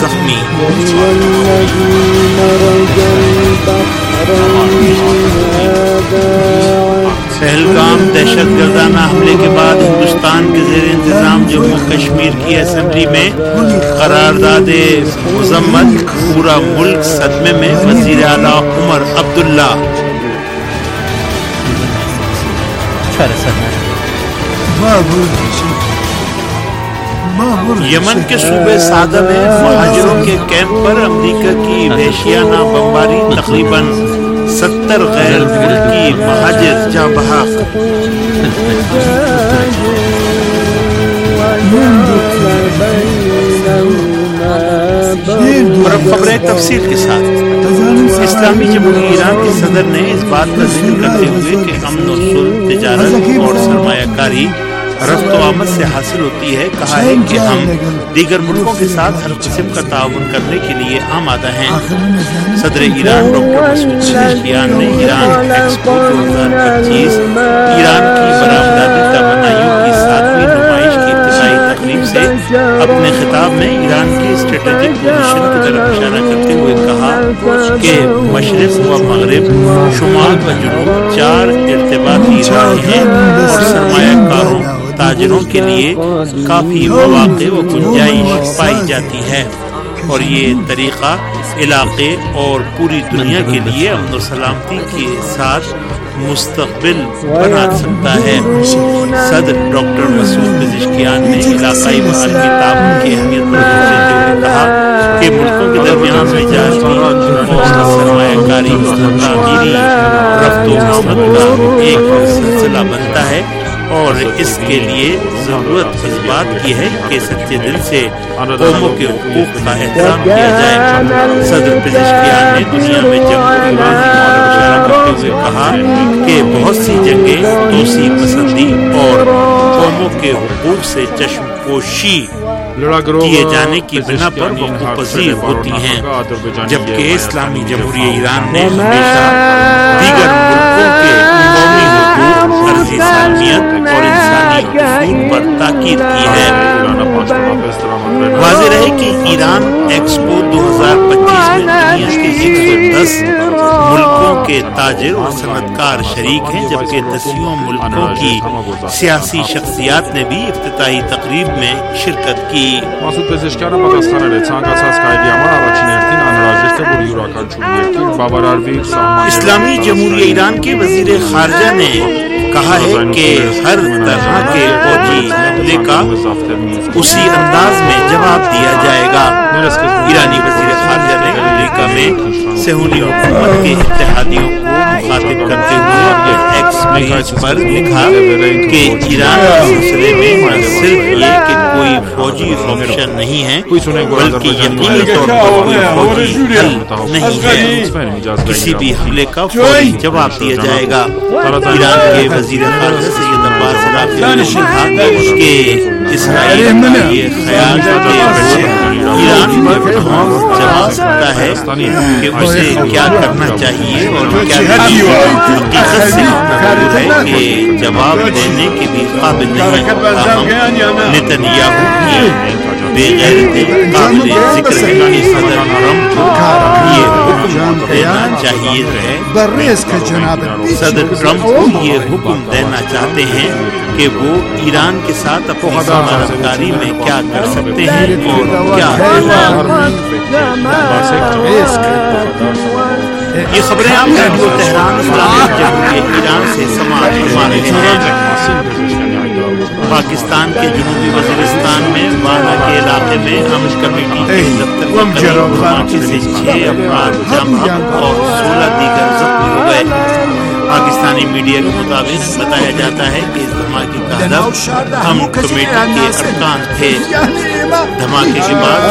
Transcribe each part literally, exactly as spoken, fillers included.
زخمی. پہلگام دہشت گردانہ حملے کے بعد ہندوستان کے زیر انتظام جموں کشمیر کی اسمبلی میں قرارداد مذمت، پورا ملک صدمے میں. وزیر اعلیٰ عمر عبداللہ. یمن کے صوبے سعدہ میں مہاجروں کے کیمپ پر امریکہ کی وحشیانہ بمباری، تقریباً ستر غیر ملکی مہاجر جاں بحق. اور اب خبریں تفصیل کے ساتھ. اسلامی جمہوریہ ایران کے صدر نے اس بات کا ذکر کرتے ہوئے کہ امن و صلح، تجارت اور سرمایہ کاری رفت و آمد سے حاصل ہوتی ہے، کہا ہے کہ ہم دیگر ملکوں کے ساتھ ہر قسم کا تعاون کرنے کے لیے آمادہ ہیں. صدر ایران ڈاکٹر مسعود پزشکیان نے ایران ایکسپو دو ہزار پچیس ایران کی برآمداتی توانائیوں کی ساتویں نمائش کی ابتدائی تقریب سے اپنے خطاب میں ایران کی اسٹریٹجک پوزیشن کی طرف اشارہ کرتے ہوئے کہا کہ مشرق و مغرب، شمال و جنوب چار ارتباطی راہیں ہیں اور سرمایہ کاروں، تاجروں کے لیے کافی مواقع و گنجائش پائی جاتی ہے، اور یہ طریقہ علاقے اور پوری دنیا کے لیے امن و سلامتی کے ساتھ مستقبل بنا سکتا ہے. صدر ڈاکٹر مسعود پزشکیان نے علاقائی و عالمی تعاون کی اہمیت پر زور دیتے ہوئے کہا کہ ملکوں کے درمیان تجارتی اور سرمایہ کاری تعمیری رفت و آمد کا ایک سلسلہ بنتا ہے، اور اس کے لیے ضرورت اس بات کی ہے کہ سچے دل سے قوموں کے حقوق کا احترام کیا جائے. صدر پزشکیان نے دنیا میں جنگ کو اشارہ کرتے ہوئے کہا کہ بہت سی جنگیں توسیع پسندی اور قوموں کے حقوق سے چشم پوشی کیے جانے کی بنا پر وقوع پذیر ہوتی ہیں، جبکہ اسلامی جمہوریہ ایران نے ہمیشہ دیگر ملکوں کے قومی حقوق، عرضی سالمیت اور انسانی حقوق پر تاکید کی ہے. واضح رہے کہ ایران ایکسپو دو ہزار پچیس میں دنیا کے ایک سو دس ملکوں کے تاجر اور صنعت کار شریک ہیں، جبکہ دسیوں ملکوں کی سیاسی شخصیات نے بھی افتتاحی تقریب میں شرکت کی. اسلامی جمہوریہ ایران کے وزیر خارجہ نے کہا ہے کہ ہر طرح کے فوجی حملے کا اسی انداز میں جواب دیا جائے گا. ایرانی وزیر خارجہ نے امریکہ میں صہیونی حکومت کے اتحادیوں کو مخاطب کرتے ہوئے ایکس پیج پر لکھا کہ ایران کے سلسلے میں نہ صرف یہ کہ کوئی فوجی آپشن نہیں ہے، بلکہ یقینی طور پر کوئی فوجی حل نہیں ہے. کسی بھی حملے کا فوری جواب دیا جائے گا. ایران کے وزیر خارجہ سید عباس رافع نے کہا کہ اسرائیل کا یہ خیال کہ ایران پر جما سکتا ہے کہ اسے کیا کرنا چاہیے اور کیا نہیں، حقیقت سے دور ہے کہ جواب دینے کے بھی قابل نہیں. تاہم نتنیاہو کی بے غیرتی قابل ذکر ہے کہ صدر ٹرمپ کو یہ حکم دینا چاہیے ہے صدر ٹرمپ کو یہ حکم دینا چاہتے ہیں کہ وہ ایران کے ساتھ اپنی سمجھداری میں کیا کر سکتے ہیں اور کیا. یہ خبریں آپ ریڈیو تہران اسلامی جمہوریہ ایران سے سماعت فرما رہے ہیں. پاکستان کے جنوبی وزیرستان میں وانا کے علاقے میں امن کمیٹی کے دفتر کے قریب دھماکے سے چھ افراد جم اور سولہ دیگر زخمی ہو گئے. پاکستانی میڈیا کے مطابق بتایا جاتا ہے کہ اس دھماکے کا ہدف امن کمیٹی کے ارکان تھے. دھماکے کے بعد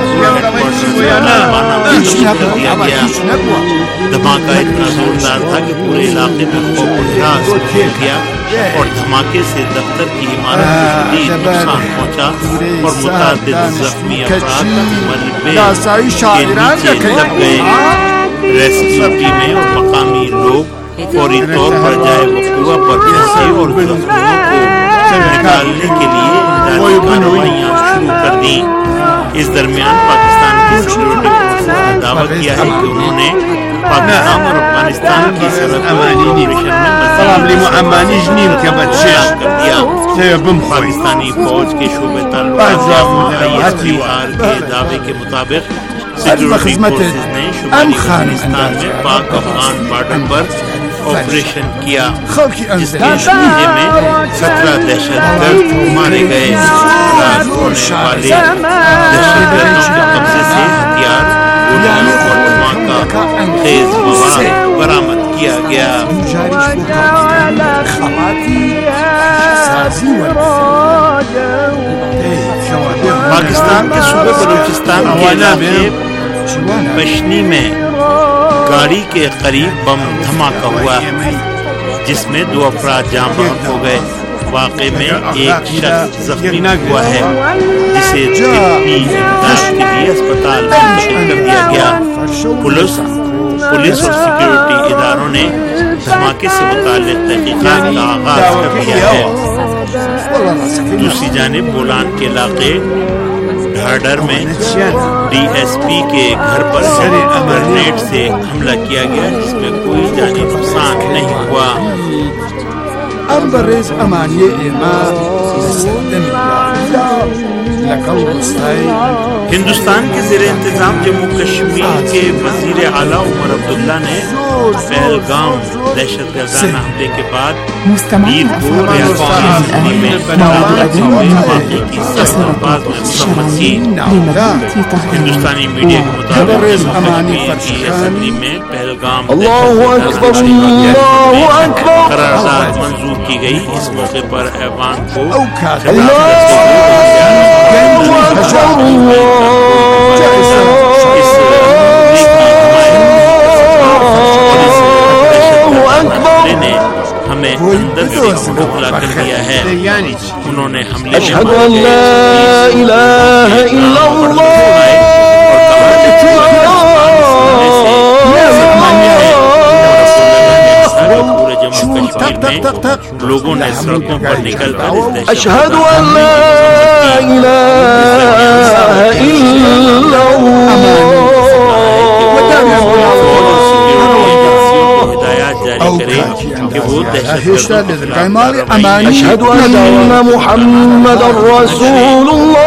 کر دیا گیا. دھماکہ اتنا زوردار تھا کہ پورے علاقے میں خوف و ہراس پھیل گیا اور دھماکے سے دفتر کی عمارت کو شدید نقصان پہنچا اور متعدد زخمی افراد ملبے کے نیچے دب گئے. ریسکیو ٹیمیں اور مقامی لوگ فوری طور پر جائے وقوع پر پھنسے اور زخمیوں کو نکالنے کے لیے امدادی کارروائیاں شروع کر دیں. اس درمیان پاکستان دعویٰ کیا ہے کہ انہوں نے پاکستان اور افغانستان کی سرحد پاکستانی فوج کے شعبے تعلقات آئی ایس پی آر کے دعوے کے مطابق سیکورٹی فورسز نے شمالی افغانستان میں پاک افغان بارڈر پر آپریشن کیا، جس کے نتیجے میں سترہ دہشت گرد مارے گئے۔ ہلاک ہونے والے دہشت گردوں کے قبضے سے ہتھیار، گولیاں اور دھماکہ خیز مواد برآمد کیا گیا۔ پاکستان کے صوبے بلوچستان کے علاقے بشنی میں گاڑی کے قریب بم دھماکہ ہوا جس میں دو افراد جاں بحق ہو گئے۔ واقعے میں ایک شخص زخمی ہوا ہے جسے طبی امداد کے لیے اسپتال منتقل کر دیا گیا۔ پولیس پولیس اور سیکورٹی اداروں نے دھماکے سے متعلق تحقیقات کا آغاز کر دیا ہے۔ دوسری جانب بولان کے علاقے ڈھاڈر میں ڈی ایس پی کے گھر پر گرنیڈ سے حملہ کیا گیا جس میں کوئی جانی نقصان نہیں ہوا۔ ہندوستان کے زیر انتظام جموں کشمیر کے وزیر اعلیٰ عمر عبداللہ نے پہلگام دہشت گردانہ حملے کے بعد پیر کو ریاستی اسمبلی میں واقعے کی سربراہ میں مذمت کی۔ ہندوستانی میڈیا کے مطابق کشمیر کی اسمبلی میں پہلگام قرارداد منظور کی گئی۔ اس موقع پر ایوان کو نے ہمیں اندر سے کھوکھلا کر دیا ہے۔ انہوں نے حملے میں پورے جموں کشمیر میں لوگوں نے سڑکوں پر نکل کر اشہد ان لا الہ الا اللہ ہدایات جاری کرے کہ وہ دہشت اشہد ان محمد رسول اللہ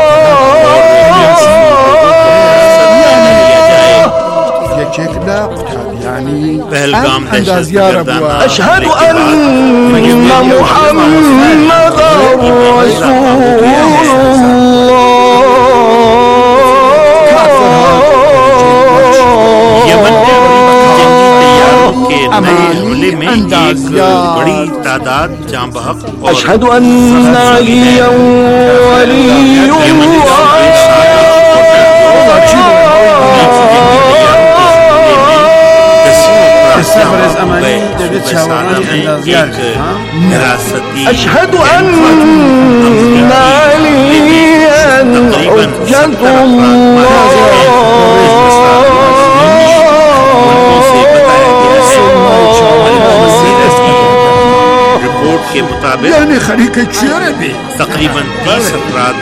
پہلگام دہشت گردانہ اشہد ان محمد رسول نئے حملے میں ایک بڑی تعداد جاں بحق اشہد ان علیٰ ولی اشہد ان علیٰ حجۃ رپورٹ کے مطابق تقریباً تیس افراد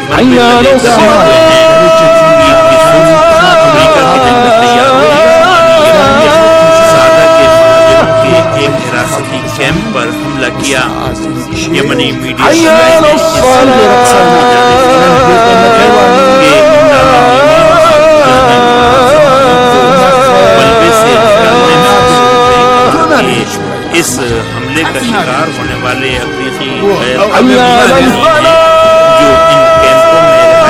ایک حراستی کیمپ پر حملہ کیا۔ یمنی میڈیا اس حملے کا شکار ہونے والے افریقی جو ان کیمپوں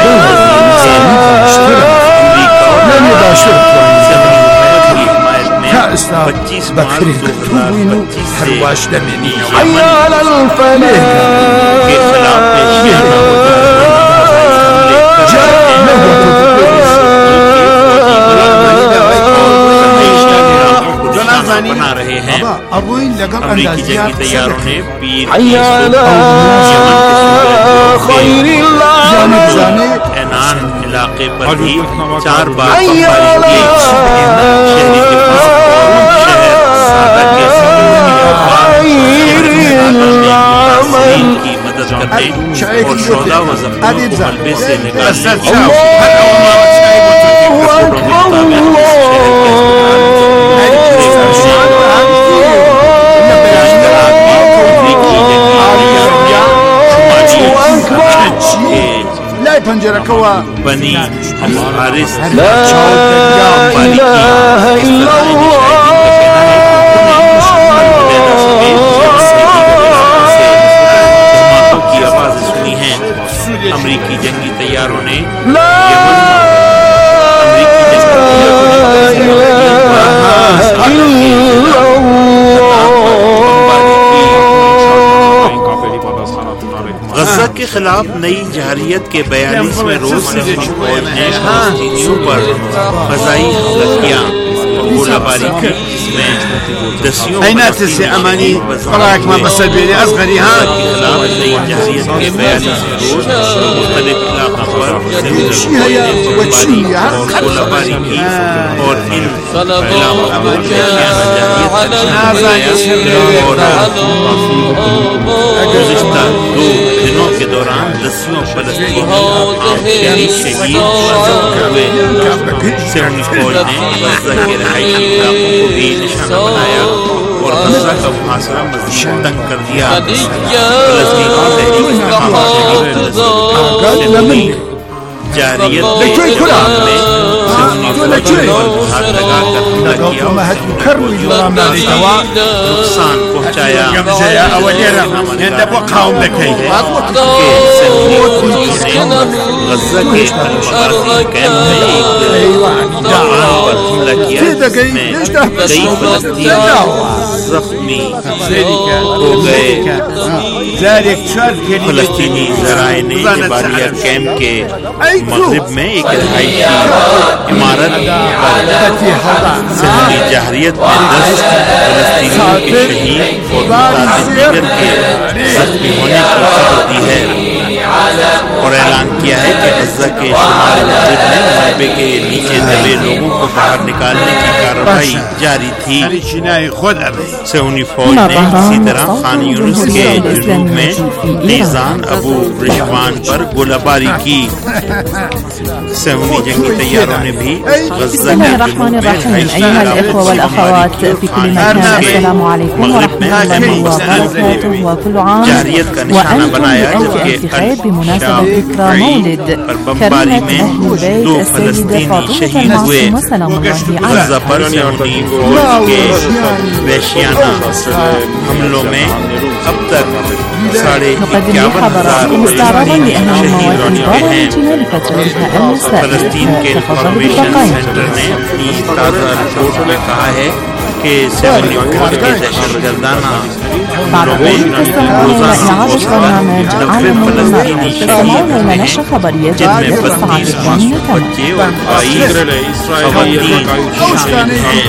میں پچیس مارچ دو ہزار پچیس سے یمن کے خلاف بنا رہے ہیں۔ امریکی جنگی طیاروں نے پیر اینان علاقے پر بھی چار بار بمباری کی۔ کی مدد کرنے اور شہداء و زخمیوں کو ملبے سے نکالنے کی پنجركوا بني الحارث لا إله إلا کی آوازیں سنی ہیں. امریکی جنگی طیاروں نے غزہ کے خلاف نئی جہریت کے بیالیسویں روز سے فوج نے فلسطینیوں پر فضائی حملہ کیا اور گولہ باری کی، جس میں دسیوں عينات اماني قراك ما بس البيني اصغري ها کے خلاف نئی جہریت کے بیالیسویں روز مختلف علاقوں پر گولہ باری کی اور ان علاقوں پر گزشتہ دو دنوں کے دوران دسیوں فلسطینی شہید ہوئے. سیونی فوج نے غزہ کے رہائشی علاقوں کو بھی نشانہ بنایا اور غزہ کا محاصرہ مزید تنگ کر دیا. فلسطینی تحریک سہنی جاریت میں سہنی فوج پر ہاتھ لگا کر حملہ کیا اور نقصان پہنچایا. غزہ کے المغازی کیمپ میں ایک جوان پر حملہ کیا جس میں کئی فلسطینی زخمی ہو گئے. فلسطینی ذرائع نے جبالیہ کیمپ کے مغرب میں ایک رہائشی عمارت پر سہنی جہریت میں دس فلسطینیوں کے شہید اور متعدد دیگر کے زخمی ہونے کی خبر دی ہے اور اعلان کیا ہے کہ غزہ کے شمال مغرب میں مربع کے نیچے دبے لوگوں کو باہر نکالنے کی کارروائی جاری تھی. سہنی فوج نے اسی طرح خان یونس کے جنوب میں نیزان ابو رشوان پر گولہ باری کی. سہنی جنگی طیاروں نے بھی غزہ کے جنوب میں أيها الإخوة والأخوات في كل مكان، السلام عليكم ورحمة الله وبركاته، وكل عام وأنتم بألف ألف خير بمناسبة ذكرى مولد كريمة أهل البيت السيدة فاطمة المعصومة سلام الله عليها. حملوں میں اب تک ساڑھے نقدم لحضراتكم استعراضا لأهم المواد البرامجية لفترتها المسائية. فلسطین کے انفارمیشن سینٹر نے اپنی تازہ رپورٹ میں کہا ہے کہ سیونی فوج کے دہشت گردانہ حملوں میں روزانہ نوے فلسطینی شہید ہوئے ہیں، جن میں بتیس بچے اور بائیس خواتین شامل ہیں.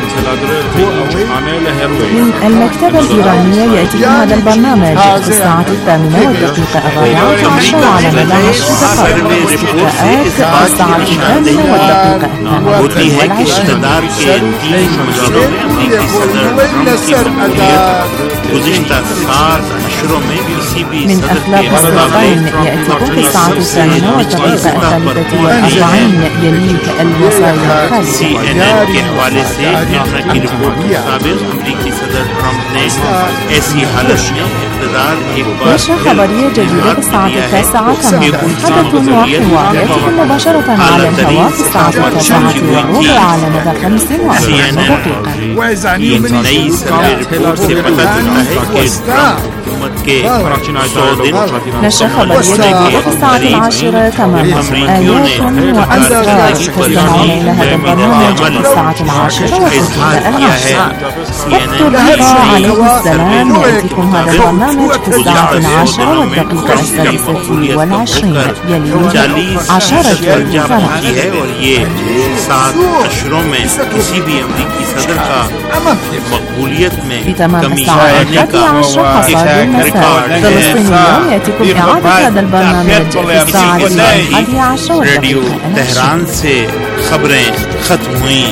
من المكتبة الإيرانية يأتيكم هذا البرنامج في الساعة الثامنة والدقيقة الرابعة عشر على مدى عشر دقائق، واستفتاءات الساعة الثامنة والدقيقة ہوتی ہے کہ اقتدار کے تین مہینوں میں امریکی صدر ٹرمپ کی مقبولیت گزشتہ سات اشروں میں کسی بھی من صدر أخلاق کے مقابلے يأتيكم في الساعة الثامنة والدقيقة الثالثة والأربعين يليك الوصايا الخالية. سی این این کے حوالے سے نیوزا کی رپورٹ کے مطابق امریکی صدر ٹرمپ نے ایسی حالت میں اقتدار ایک بار نشرة خبرية جديدة في الساعة التاسعة كما حدث وحوار يأتيكم مباشرة على الهواء في الساعة التاسعة والربع على مدى خمس وأربعين دقيقة. یہ نئی سروے رپورٹ سے پتہ چلتا ہے کہ ٹرمپ حکومت کے سو دن نشرة خبرية جديدة في الساعة العاشرة تماما. آيات وأسرار تستمعون إلى هذا البرنامج في الساعة العاشرة والدقيقة العاشرة. وقت الرضا عليه السلام يأتيكم هذا البرنامج في الساعة العاشرة والدقيقة السادسة والعشرين يليه عشرة الفرق. ہے اور یہ سات اشروں میں کسی بھی امریکی صدر کا مقبولیت میں کمی آنے کا ایک ریکارڈ ہے. فلسطینیوں يأتيكم إعادة هذا البرنامج في الساعة الحادية عشرة ریڈیو تہران سے خبریں ختم ہوئیں.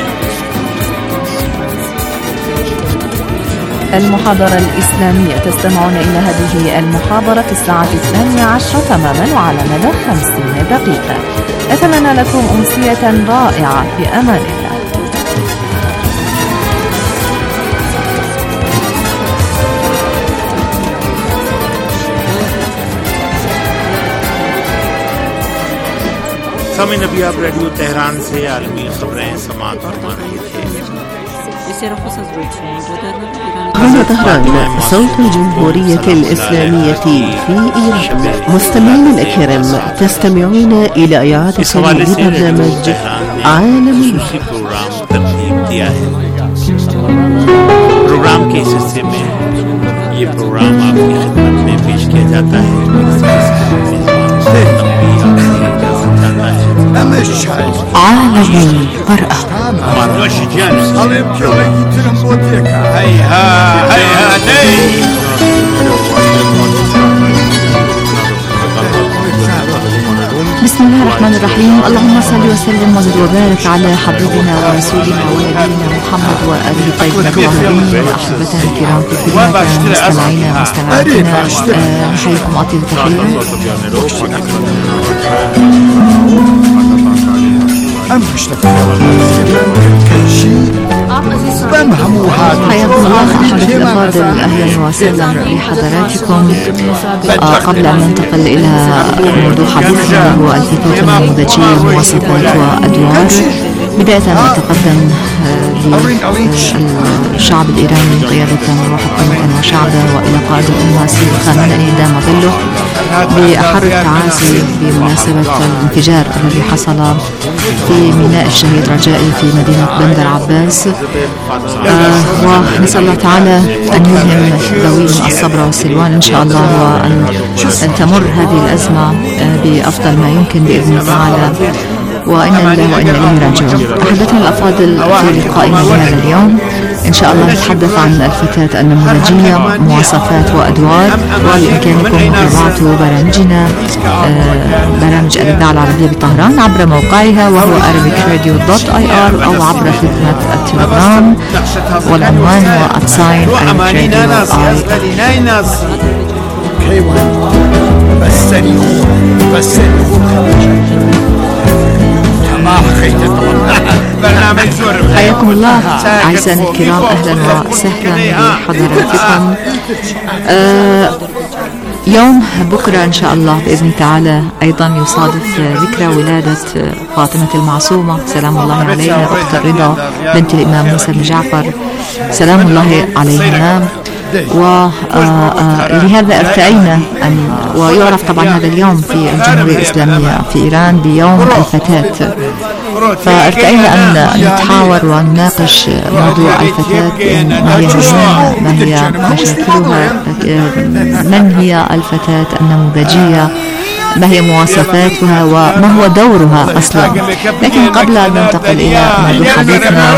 المحاضرة الإسلامية تستمعون إلى هذه المحاضرة في الساعة الثانية عشرة تماما وعلى مدى خمسين دقيقة. أتمنى لكم أمسية رائعة في أمان الله. सामईन अभी आप रेडियो तेहरान से आलमी खबरें समाअत फरमा रहे थे। هنا طهران صوت الجمهورية الإسلامية في إيران. مستمعين الأكرام، تستمعون إلى إعادة لبرنامج عالم प्रोग्राम के इस हिस्से में ये प्रोग्राम आपकी खिदमत में पेश किया जाता है। عالم المرأة. بسم الله الرحمن الرحيم. اللهم صل وسلم وزد وبارك على حبيبنا ورسولنا ونبينا محمد وآله الطيبين الطاهرين وأحبتنا الكرام في كل مكان، مستمعينا مستمعاتنا، نحييكم أطيب التحية. حياكم الله أحبتي الأفاضل، أهلا وسهلا بحضراتكم. آه قبل أن ننتقل إلى موضوع حديثنا هو الفتاة النموذجية، مواصفات وأدوار، بداية نتقدم للشعب الإيراني قيادة وحكومة وشعبه وإلى قائد الأمة سيدي خامنئي دام ظله بأحر التعازي بمناسبة الانفجار الذي حصل في ميناء الشهيد رجائي في مدينة بندر عباس. آه ونسأل الله تعالى أن يلهم ذويهم الصبر والسلوان إن شاء الله، وأن تمر هذه الأزمة بأفضل ما يمكن بإذن الله تعالى، وإنا لله وإنا إليه راجعون. أحبتنا الأفاضل، في لقائنا لهذا اليوم إن شاء الله نتحدث عن الفتاة النموذجية، مواصفات وأدوار، وبإمكانكم متابعة برامجنا برامج الإذاعة العربية بطهران عبر موقعها وهو arabic radio dot i r أو عبر خدمة التليجرام، والعنوان هو أتساين arabic حياكم الله أعزائنا الكرام، أهلا وسهلا بحضراتكم. آه يوم بكرة إن شاء الله بإذن تعالى أيضا يصادف ذكرى ولادة فاطمة المعصومة سلام الله عليها، أخت الرضا بنت الإمام موسى بن جعفر سلام الله عليها. ولهذا ارتأينا أن، ويعرف طبعا هذا اليوم في الجمهورية الإسلامية في إيران بيوم الفتاة، فارتأينا أن نتحاور ونناقش موضوع الفتاة، ما هي همومها، ما هي مشاكلها، من هي الفتاة النموذجية، ما هي مواصفاتها وما هو دورها أصلا. لكن قبل أن ننتقل إلى موضوع حديثنا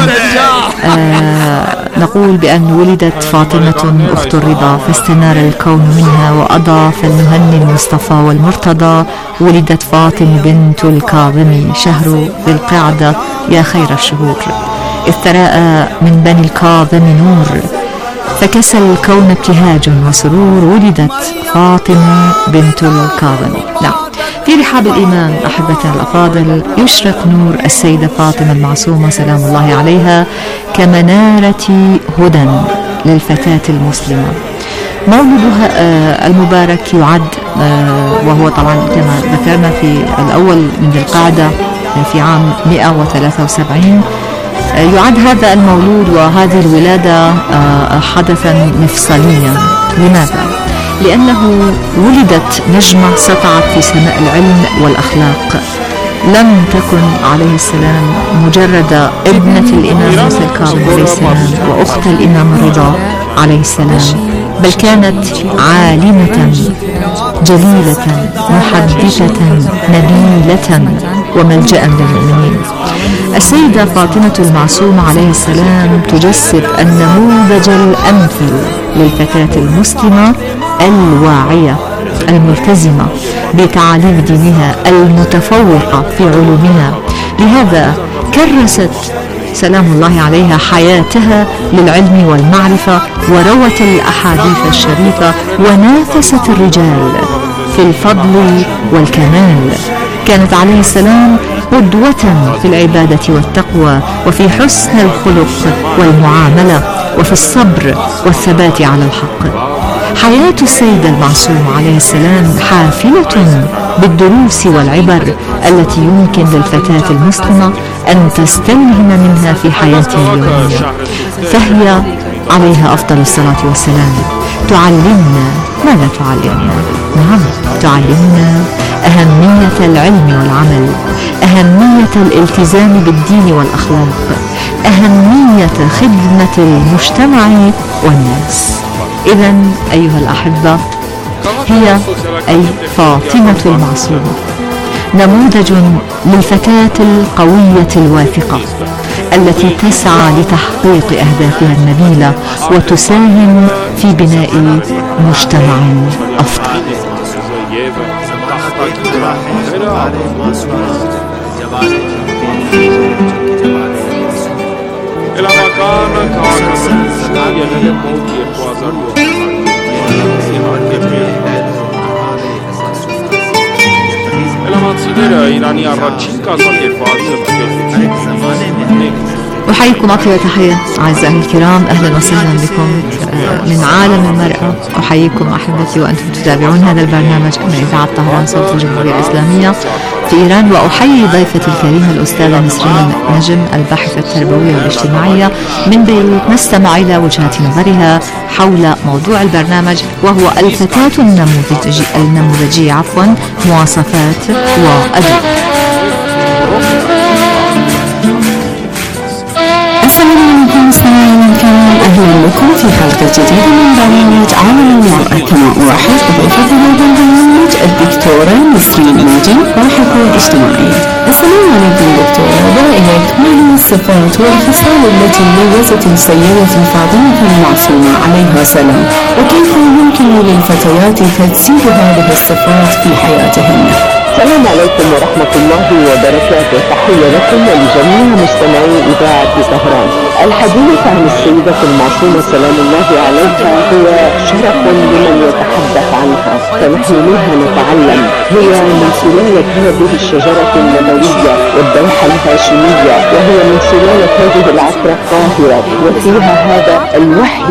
آه نقول بأن ولدت فاطمة أخت الرضا فاستنار الكون منها، وأضاف المهني المصطفى والمرتضى ولدت فاطمة بنت الكاظم شهر ذي القعدة يا خير الشهور، إذ تراءى من بني الكاظم نور فكسى الكون ابتهاج وسرور، ولدت فاطمة بنت الكاظم. نعم، في رحاب الإيمان أحبتنا الأفاضل يشرق نور السيدة فاطمة المعصومة سلام الله عليها كمنارة هدى للفتاة المسلمة. مولدها المبارك يعد، وهو طبعا كما ذكرنا في الأول من ذي القعدة في عام مئة وثلاثة وسبعين، يعد هذا المولود وهذه الولادة حدثا مفصليا. لماذا؟ لأنه ولدت نجمة سطعت في سماء العلم والأخلاق، لم تكن عليه السلام مجرد ابنة الإمام موسى الكاظم عليه السلام وأخت الإمام الرضا عليه السلام، بل كانت عالمة جليلة محدثة نبيلة وملجأ للمؤمنين. السيدة فاطمة المعصومة عليه السلام تجسد النموذج الأمثل للفتاة المسلمة الواعية الملتزمة بتعاليم دينها المتفوقة في علومها. لهذا كرست سلام الله عليها حياتها للعلم والمعرفة، وروت الأحاديث الشريفة، ونافست الرجال في الفضل والكمال. كانت عليه السلام قدوة في العبادة والتقوى، وفي حسن الخلق والمعاملة، وفي الصبر والثبات على الحق. حياة السيدة المعصومة عليه السلام حافلة بالدروس والعبر التي يمكن للفتاة المسلمة أن تستلهم منها في حياتها اليومية. فهي عليها أفضل الصلاة والسلام تعلمنا ماذا تعلمنا؟ نعم، تعلمنا أهمية العلم والعمل، أهمية الالتزام بالدين والأخلاق، أهمية خدمة المجتمع والناس. إذن أيها الأحبة، هي أي فاطمة المعصومة نموذج للفتاة القوية الواثقة التي تسعى لتحقيق أهدافها النبيلة وتساهم في بناء مجتمع أفضل. أحييكم أطيب تحية أعزائي الكرام، أهلا وسهلا بكم من عالم المرأة. أحييكم أحبتي وأنتم تتابعون هذا البرنامج من إذاعة طهران صوت الجمهورية الإسلامية في إيران. وأحيي ضيفتي الكريمة الأستاذة نسرين نجم، الباحثة التربوية والاجتماعية من بيروت، نستمع إلى وجهات نظرها حول موضوع البرنامج وهو الفتاة النموذجية النموذجية عفوا مواصفات وأدب. السلام عليكم مستمعينا الكرام، اهلا بكم في حلقه جديده من برنامج عالم المرأة. كما ارحب بضيفة هذا البرنامج الدكتورة نسرين نجم، باحثة اجتماعية. السلام عليكم دكتورة، برأيك ما هي الصفات والخصال التي ميزت السيدة فاطمة المعصومة عليها السلام، وكيف يمكن للفتيات تجسيد هذه الصفات في حياتهن؟ السلام عليكم ورحمة الله وبركاته. تحية لكم ولجميع مستمعي إذاعة طهران. الحديث عن السيدة المعصومة سلام الله عليها هو شرف لمن يتحدث عنها، فنحن منها نتعلم. هي من سلالة هذه الشجرة النبوية والدوحة الهاشمية، وهي من سلالة هذه العترة الطاهرة، وفيها هذا الوحي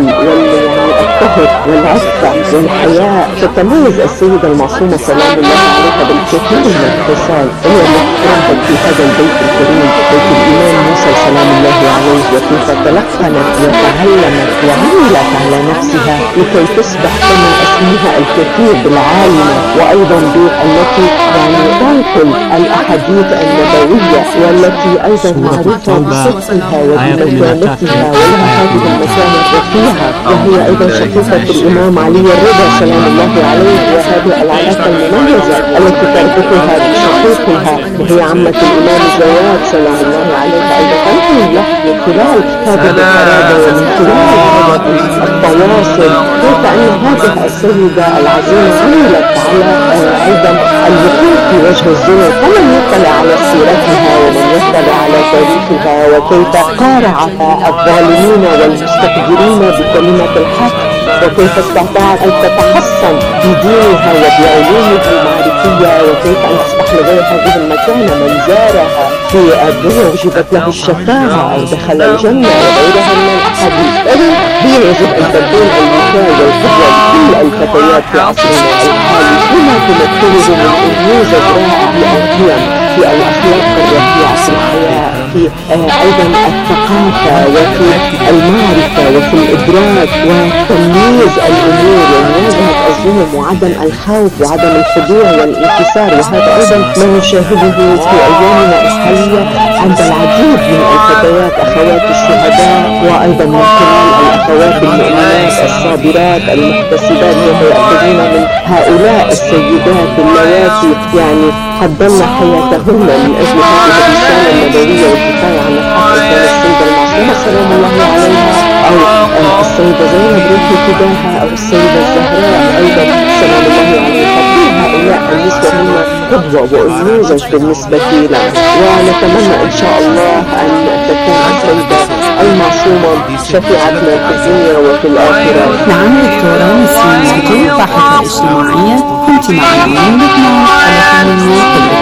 والطهر والعفة والحياء. تتميز السيدة المعصومة سلام الله عليها بالكثير من الخصال. هي مكتوبة في هذا البيت الكريم، بيت الإمام موسى سلام الله عليه، وكيف تلقنت وتعلمت وعملت على نفسها لكي تصبح كما اسمها الكثير بالعالمة، وأيضا بالتي يعني تنقل الأحاديث النبوية، والتي أيضا معروفة بصدقها وبمكانتها ولها هذه المكانة الرفيعة، وهي أيضا شقيقة الإمام علي الرضا سلام الله عليه، وهذه العلاقة المميزة التي تربطها بشقيقها، وهي عمة الإمام الجواد سلام الله عليه. أيضا أنتم له من خلال هذه القرابة ومن خلال هذا التواصل كيف أن هذه السيدة العظيمة عملت على أيضا الوقوف في وجه الظلم. فمن يطلع على سيرتها ومن يطلع على تاريخها وكيف قارعت الظالمين والمستكبرين بكلمة الحق، وكيف استطاعت أن تتحصن بدينها وبعلومها المعرفية، وكيف أن تصبح لديها هذه المكانة من زارها في الدنيا وجبت له الشفاعة أو دخل الجنة وغيرها من الأحاديث. هي يجب أن تكون المثال والقدوة لكل الفتيات في عصرنا الحالي، بما تمثله من نموذج رائع للقيم، في الأخلاق الرفيعة، في الحياة، في أيضا الثقافة وفي المعرفة وفي الإدراك وتمييز الأمور ومواجهة الظلم وعدم الخوف وعدم الخضوع والانكسار. وهذا أيضا ما نشاهده في أيامنا الحالية عند العديد من الفتيات أخوات الشهداء، وأيضا من خلال الأخوات المؤمنات الصابرات المحتسبات، ويأخذون من هؤلاء السيدات اللواتي يعني قدمنا حياتهن من أجل هذه الرسالة النبوية والدفاع عن الحق، كان السيدة المعصومة سلام الله عليها، أو السيدة زينب روح فداها، أو السيدة الزهراء أيضا سلام الله عليها. كل هؤلاء النسوة هن قدوة ونموذج بالنسبة لنا، ونتمنى إن شاء الله أن تكون السيدة المعصومة شفيعتنا في الدنيا وفي الآخرة. نعم دكتورة نسرين نجم، باحثة اجتماعية، كنت معنا من لبنان على كل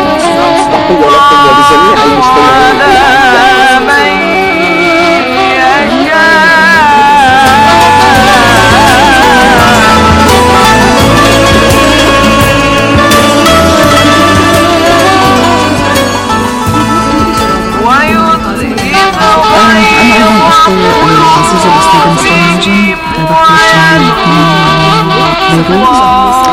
تحية لكم ولجميع المستمعين. السيدة نسرين ناجم ضيفة الاجتماع من بيروت.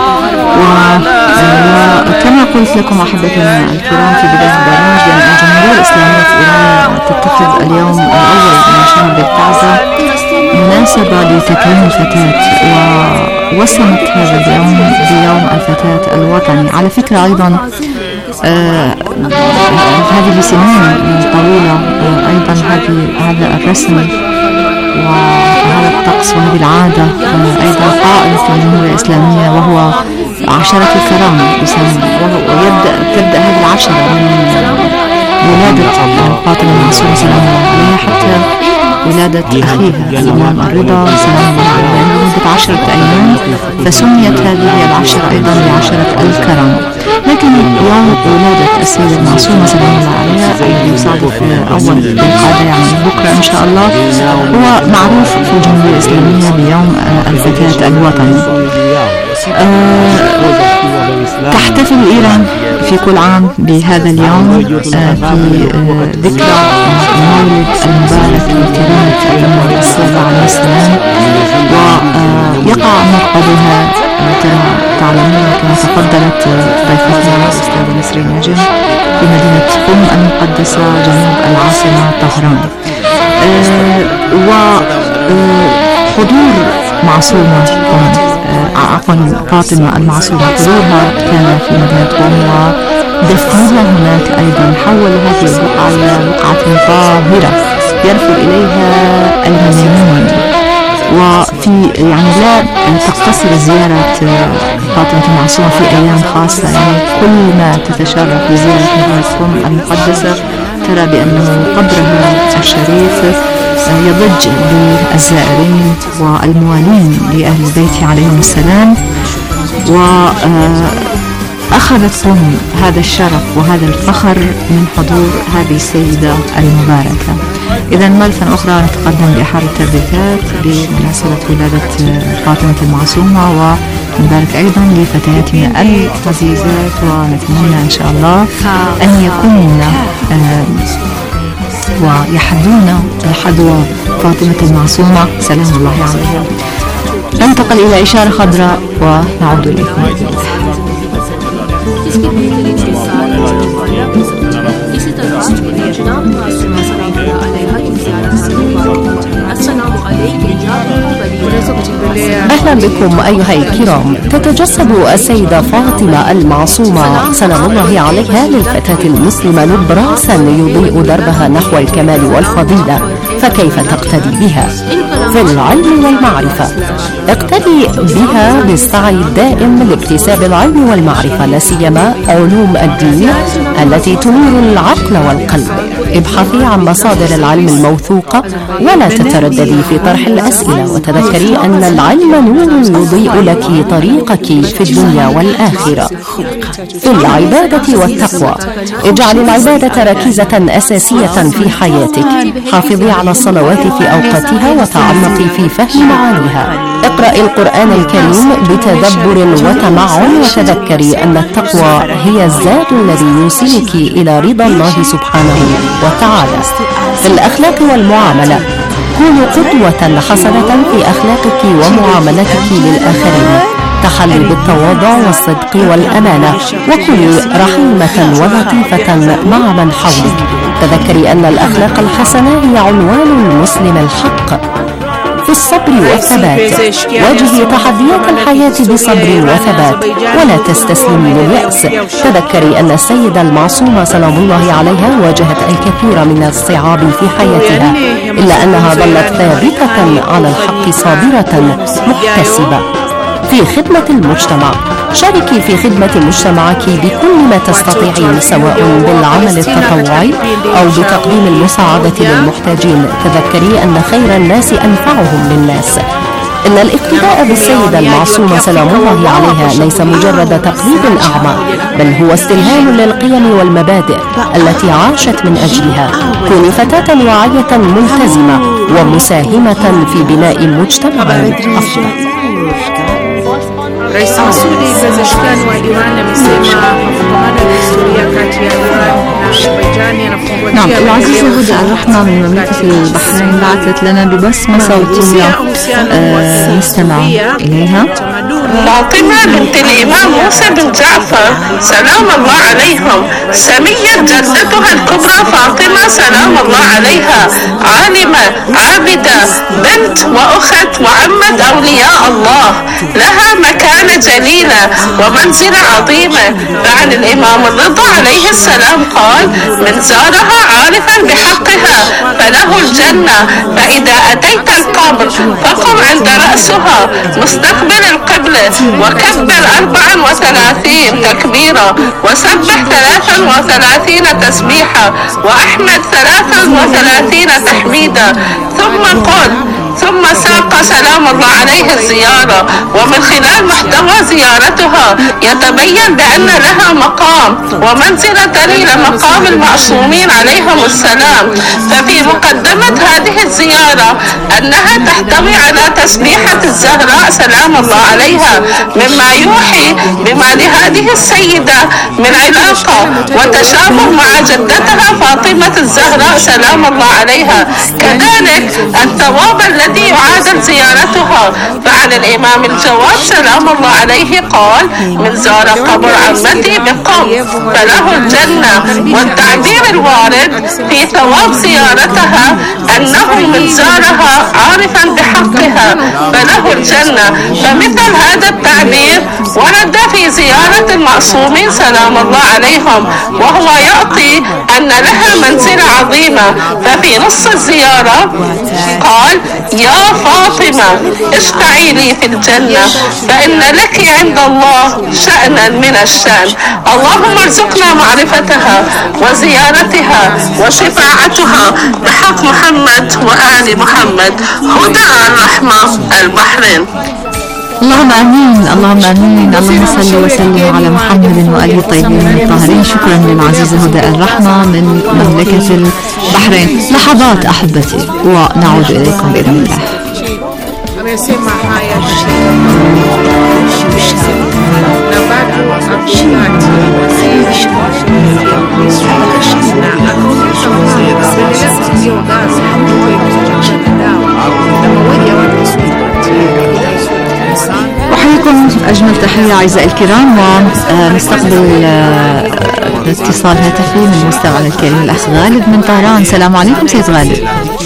وكما قلت لكم أحبتنا الكرام في بداية البرنامج بأن الجمهورية الإسلامية في إيران تتخذ اليوم الأول من شهر ذي التعزة مناسبة لتكريم الفتاة، ووسمت هذا اليوم بيوم الفتاة الوطني. على فكرة أيضا آه هذه سنين طويلة آه أيضا هذه هذا الرسم وهذا الطقس وهذه العادة آه أيضا قائم في الجمهورية الإسلامية، وهو عشرة الكرامة يسمى، ويبدأ تبدأ هذه العشرة من ولادة فاطمة المعصومة سلام الله عليها حتى ولادة أخيها الإمام الرضا سلام الله عليه لمدة عشرة أيام، فسميت هذه العشرة أيضا بعشرة الكرامة. لكن يوم ولادة السيدة المعصومة سلام الله عليها الذي يصادف أول القادة يعني بكرة إن شاء الله هو معروف في الجمهورية الإسلامية بيوم الفتاة الوطني. أه تحتفل إيران في كل عام بهذا اليوم أه في أه ذكرى المولد المبارك لكريمة الإمام الصادق عليه السلام، ويقع مقبلها تعلمون كما تفضلت ضيفتنا الأستاذة نسرين ناجم في مدينة قم المقدسة جنوب العاصمة طهران. أه وحضور معصومة عفوا فاطمة المعصومة حضورها كان في مدينة قم، ودفنها هناك أيضا حول هذه البقعة إلى بقعة طاهرة يرفع إليها الملايين. وفي يعني لا تقتصر زيارة فاطمة المعصومة في أيام خاصة، يعني كل ما تتشرف بزيارة مدينة قم المقدسة ترى بأنه قبرها الشريف يضج بالزائرين والموالين لأهل البيت عليهم السلام. وأخذت قم هذا الشرف وهذا الفخر من حضور هذه السيدة المباركة. إذا مرة أخرى نتقدم بأحر التبريكات بمناسبة ولادة فاطمة المعصومة، ونبارك أيضا لفتياتنا العزيزات، ونتمنى إن شاء الله أن يكون ويحدون حدوى فاطمة المعصومة سلام الله عليها. ننتقل إلى إشارة خضراء ونعود إليكم. أهلا بكم أيها الكرام. تتجسد السيدة فاطمة المعصومة سلام الله عليها للفتاة المسلمة نبراسا يضيء دربها نحو الكمال والفضيلة، فكيف تقتدي بها في العلم والمعرفة؟ اقتدي بها بالسعي الدائم لاكتساب العلم والمعرفة، لا سيما علوم الدين التي تنير العقل والقلب. ابحثي عن مصادر العلم الموثوقة ولا تترددي في طرح الأسئلة، وتذكري أن العلم نور يضيء لك طريقك في الدنيا والآخرة. في العبادة والتقوى اجعلي العبادة ركيزة أساسية في حياتك، حافظي على الصلوات في أوقاتها وتعمقي في فهم معانيها. اقرأي القرآن الكريم بتدبر وتمعن، وتذكري أن التقوى هي الزاد الذي يوصلك إلى رضا الله سبحانه وتعالى. في الأخلاق والمعاملة كوني قدوة حسنة في أخلاقك ومعاملتك للآخرين، تحلي بالتواضع والصدق والأمانة، وكوني رحيمة ولطيفة مع من حولك. تذكري أن الأخلاق الحسنة هي عنوان المسلم الحق. في الصبر والثبات واجهي تحديات الحياة بصبر وثبات، ولا تستسلمي لليأس. تذكري أن السيدة المعصومة سلام الله عليها واجهت الكثير من الصعاب في حياتها، إلا أنها ظلت ثابتة على الحق صابرة محتسبة. في خدمة المجتمع شاركي في خدمة مجتمعك بكل ما تستطيعين، سواء بالعمل التطوعي أو بتقديم المساعدة للمحتاجين. تذكري أن خير الناس أنفعهم للناس. إن الاقتداء بالسيدة المعصومة سلام الله عليها ليس مجرد تقليد أعمى، بل هو استلهام للقيم والمبادئ التي عاشت من أجلها. كوني فتاة واعية ملتزمة ومساهمة في بناء مجتمع أفضل. Rais Masudi Pezeshkian wa Iran amesema mapambano ya historia kati ya Iran na Azerbaijan yanafungua نعم. العزيزة هدى الرحمة من مملكة البحرين بعثت لنا ببصمة صوتية آه نستمع إليها. فاطمة بنت الإمام موسى بن جعفر سلام الله عليهم سميت جدتها الكبرى فاطمة سلام الله عليها عالمة عابدة بنت وأخت وعمة أولياء الله لها مكانة جليلة ومنزلة عظيمة. فعن الإمام الرضا عليه السلام قال من زارها عارفا بحقها فله الجنة. فإذا أتيت القبر فقم عند رأسها مستقبل القبلة وكبر أربعا وثلاثين تكبيرا وسبح ثلاثا وثلاثين تسبيحا وأحمد ثلاثا وثلاثين تحميدا ثم قل ثم ساق سلام الله عليه الزيارة. ومن خلال محتوى زيارتها يتبين بأن لها مقام ومنزلة إلى مقام المعصومين عليهم السلام. ففي مقدمة هذه الزيارة أنها تحتوي على تسبيحة الزهراء سلام الله عليها مما يوحي بما لهذه السيدة من علاقة وتشابه مع جدتها فاطمة الزهراء سلام الله عليها. كذلك الثواب الذي يعادل زيارتها. فعن الإمام الجواد سلام الله عليه قال من زار قبر عمتي بقم فله الجنة. والتعبير الوارد في ثواب زيارتها أنه من زارها عارفا بحقها فله الجنة. فمثل هذا التعبير ورد في زيارة المعصومين سلام الله عليهم وهو يعطي أن لها منزلة عظيمة. ففي نص الزيارة قال يا فاطمة اشفعي لي في الجنة فإن لك عند الله شأنا من الشأن. اللهم ارزقنا معرفتها وزيارتها وشفاعتها بحق محمد وآل محمد. هدى الرحمة البحرين. اللهم امين اللهم امين. اللهم صل وسلم على محمد واله الطيبين الطاهرين. شكرا للعزيزه هدى الرحمه من مملكه البحرين. لحظات احبتي ونعود اليكم باذن الله. amesema haya na bado akati waziri na akaonyesha kuendelea kutumia ugazi na dawa na mauaji ya watu. أحييكم أجمل تحية أعزائي الكرام ونستقبل اتصال هاتفي من المستمع الكريم الأخ غالب من طهران. السلام عليكم سيد غالب.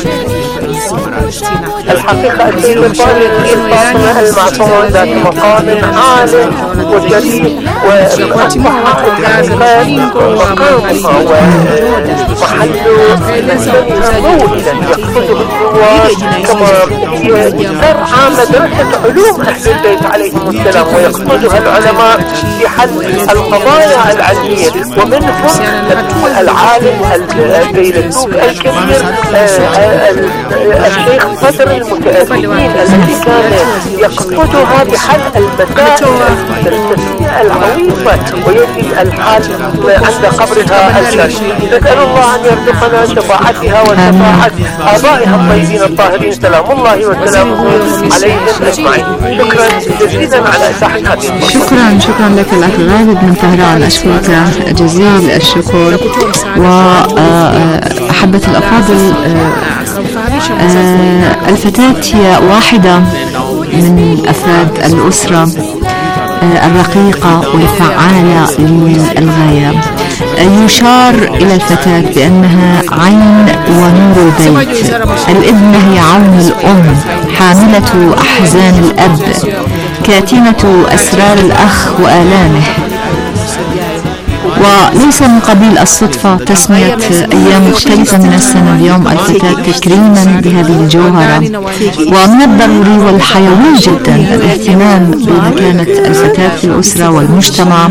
الحقيقة السيد الفاضل فاطمة المعصومة ذات مقام عال وجليل وأصبح الكافات مقامها ومحل مسكنها موئلا يقصده الزوار كما ترعى مدرسة علوم أهل البيت عليهم السلام ويقصدها العلماء في حل القضايا العلمية ومنهم العالم الفيلسوف الكبير الشيخ بدر المتأثرين الذي كان يقصدها بحل المسائل الفلسفية العويصة ويجري الحال عند قبرها الشريف. نسأل الله أن يرزقنا شفاعتها وشفاعة آبائها الطيبين الطاهرين سلام الله وسلامه عليهم أجمعين. شكرا جزيلا على إتاحة هذه الفرصة. شكرا شكرا لك الأخ غالب من طهران. أشكرك جزيل الشكر. وأحبة الأفاضل الفتاة هي واحدة من أفراد الأسرة الرقيقة والفعالة للغاية. يشار إلى الفتاة بأنها عين ونور البيت. الابنة هي عون الأم حاملة أحزان الأب كاتمة أسرار الأخ وآلامه. وليس من قبيل الصدفة تسمية أيام مختلفة من السنة اليوم الفتاة تكريما بهذه الجوهرة. ومن الضروري والحيوي جدا الاهتمام بمكانة الفتاة في الأسرة والمجتمع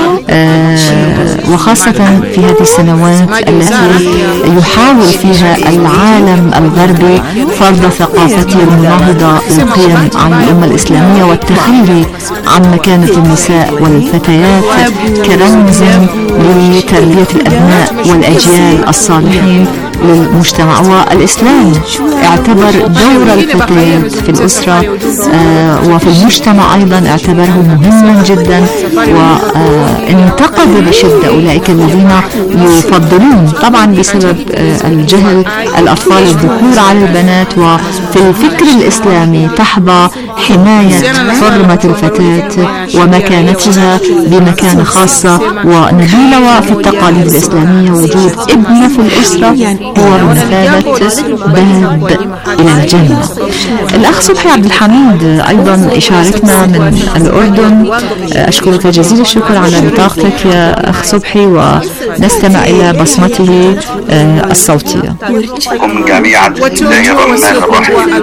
وخاصة في هذه السنوات التي يحاول فيها العالم الغربي فرض ثقافته المناهضة للقيم عن الأمة الإسلامية والتخلي عن مكانة النساء والفتيات كرمز لتربية الأبناء والأجيال الصالحين للمجتمع. والإسلام اعتبر دور الفتيات في الأسرة وفي المجتمع أيضا اعتبره مهما جدا، وانتقد بشدة أولئك الذين يفضلون طبعا بسبب الجهل الأطفال الذكور على البنات. وفي الفكر الإسلامي تحظى حماية حرمة الفتاة ومكانتها بمكانة خاصة ونبيلة. وفي التقاليد الإسلامية وجود ابن في الأسرة هو بمثابة باب إلى الجنة. الأخ صبحي عبد الحميد أيضا يشاركنا من الأردن. أشكرك جزيل الشكر على بطاقتك يا أخ صبحي، ونستمع إلى بصمته الصوتية. جميعا بسم الله الرحمن الرحيم.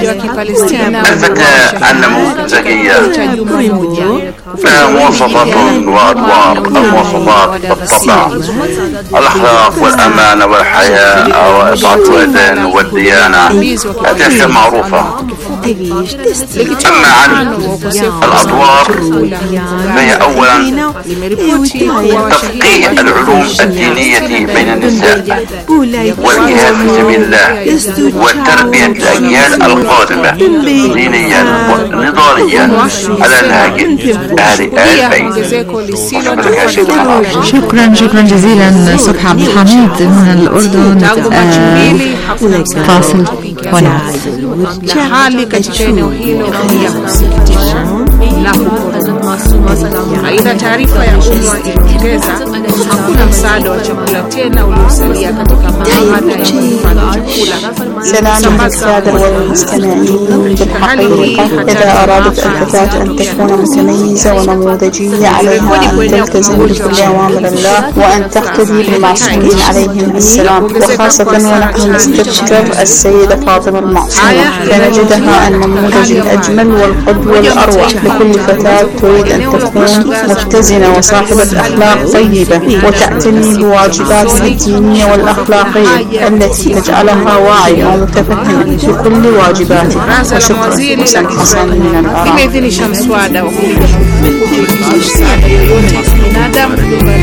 الفتاة النموذجية لها مواصفات وأدوار. المواصفات بالطبع الأخلاق والأمانة والحياء وإطاعة الوالدين والديانة، هذه أشياء معروفة. أما عن الأدوار فهي أولا تفقيه العلوم الدينية بين النساء والجهاد في سبيل الله وتربية الأجيال القادمة دينيا ونضاليا على نهج أهل البيت. شكرا شكرا جزيلا صبحي عبد الحميد من الأردن. آه فاصل ونعود. hali katika eneo hilo ya kusikitisha na kupoteza. Aidha, taarifa ya umma iliongeza hakuna msaada wa chakula tena uliosalia katika maabara ya chakula. سلام للسادة والمستمعين. بالحقيقة إذا أرادت الفتاة أن تكون متميزة ونموذجية عليها أن تلتزم بكل أوامر الله وأن تقتدي بالمعصومين عليهم السلام، وخاصة ونحن نستذكر السيدة فاطمة المعصومة فنجدها النموذج الأجمل والقدوة الأروع لكل فتاة تريد أن تكون متزنة وصاحبة أخلاق طيبة وتعتني بواجباتها الدينية والأخلاقية التي تجعلها واعية ومتفهمة بكل واجباتها. وشكرا. حسن حسن من الآراء. imeidhinisha mswada wa kupiga msaada yoyote binadamu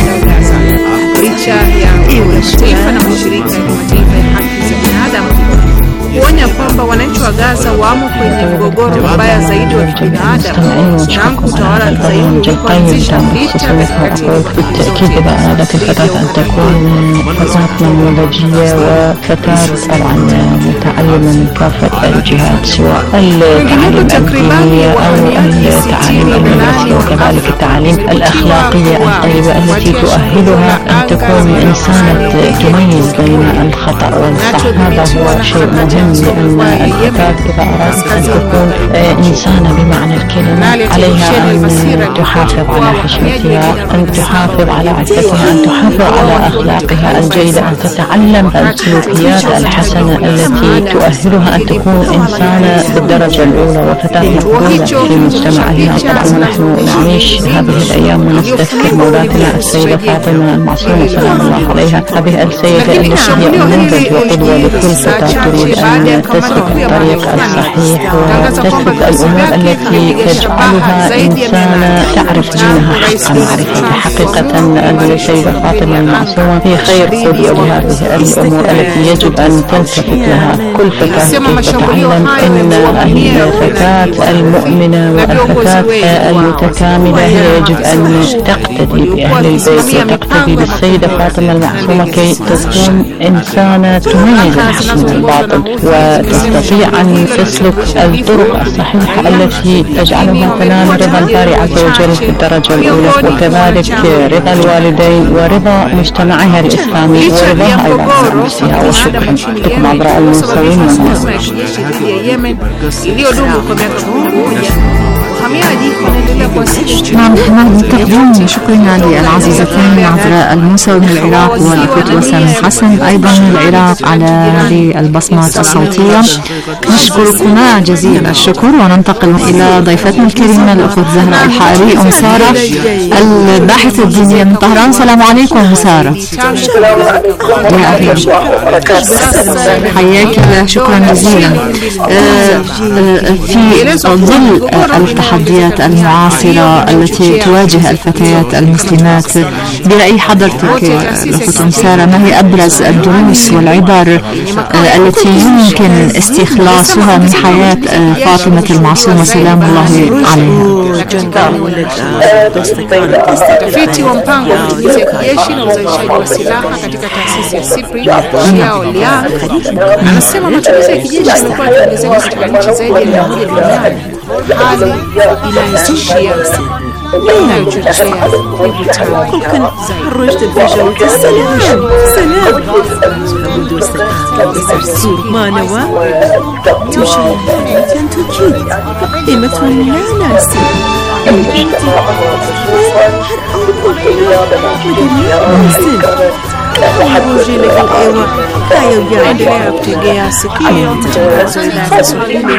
licha ya taifa na mashirika ya kimataifa ya haki za binadamu kuonya kwamba wananchi wa Gaza wamo kwenye mgogoro mbaya zaidi wa kibinadamu tangu utawala wa Israeli kuanzisha vita katikati ya بالتأكيد بأرادت الفتاة أن تكون فتاة نموذجية وفتاة طبعا متعلمة من كافة الجهات سواء التعليم الدينية أو التعليم المدرسي وكذلك التعليم الأخلاقية الطيبة التي تؤهلها أن تكون إنسانة تميز بين الخطأ والصح. هذا هو شيء مهم، لأن الفتاة إذا أرادت أن تكون إنسانة بمعنى الكلمة عليها أن تحافظ على حشمتها، أن تحافظ على عفتها، أن تحافظ على أخلاقها الجيدة، أن تتعلم السلوكيات الحسنة التي تؤهلها أن تكون إنسانة بالدرجة الأولى وفتاة مقبولة في مجتمعها. طبعا ونحن نعيش هذه الأيام ونستذكر مولاتنا السيدة فاطمة المعصومة سلام الله عليها. هذه السيدة التي هي نموذج وقدوة لكل فتاة تريد أن تسلك الطريق الصحيح وتسلك الأمور التي تجعلها إنسانة تعرف دينها حق معرفة. حقيقة السيدة فاطمة المعصومة هي خير قدوة لهذه الأمور التي يجب أن تلتفت لها كل فتاة كيف تتعلم. إن الفتاة المؤمنة والفتاة المتكاملة هي يجب أن تقتدي بأهل البيت وتقتدي بالسيدة فاطمة المعصومة كي تكون إنسانة تميز الحق من الباطل وتستطيع أن تسلك الطرق الصحيحة التي تجعلها تنال رضا الباري عز وجل في الدرجة الأولى، وكذلك رضا الوالدين ورضا مجتمعها الإسلامي ورضاها أيضا عن نفسها. وشكرا لكم عبر المنصرين نعم حماد التقديم. شكرا للعزيزتين عبر الموسى من العراق والأخت وسام حسن أيضا من العراق على هذه البصمات الصوتية. نشكركما جزيل الشكر وننتقل إلى ضيفتنا الكريمة الأخت زهرة الحائري أم سارة الباحثة الدينية من طهران. السلام عليكم سارة. يا أهلا حياك الله. شكرا جزيلا. في ظل التحدي التحديات المعاصرة التي تواجه الفتيات المسلمات برأي حضرتك الأخت أم سارة؟ ما هي أبرز الدروس والعبر التي يمكن استخلاصها من حياة فاطمة المعصومة سلام الله عليها؟ Mtafiti wa mpango wa matumizi ya kijeshi na uzalishaji wa silaha katika taasisi ya SIPRI Xiao Liang anasema matumizi ya kijeshi yamekuwa yakiongezeka katika nchi zaidi ya mia moja duniani, hali inayotishia inayochochea mivutano endelea kutegea sikio matangazo ya idhaa ya Kiswahili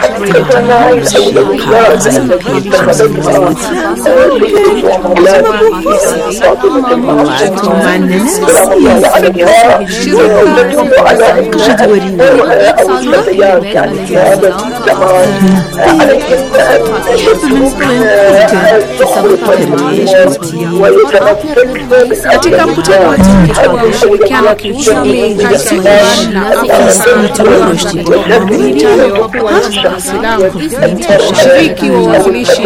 katika mkutano wa tatu wa ushirikiano wa kiuchumi kati ya Iran na ushiriki wa wawakilishi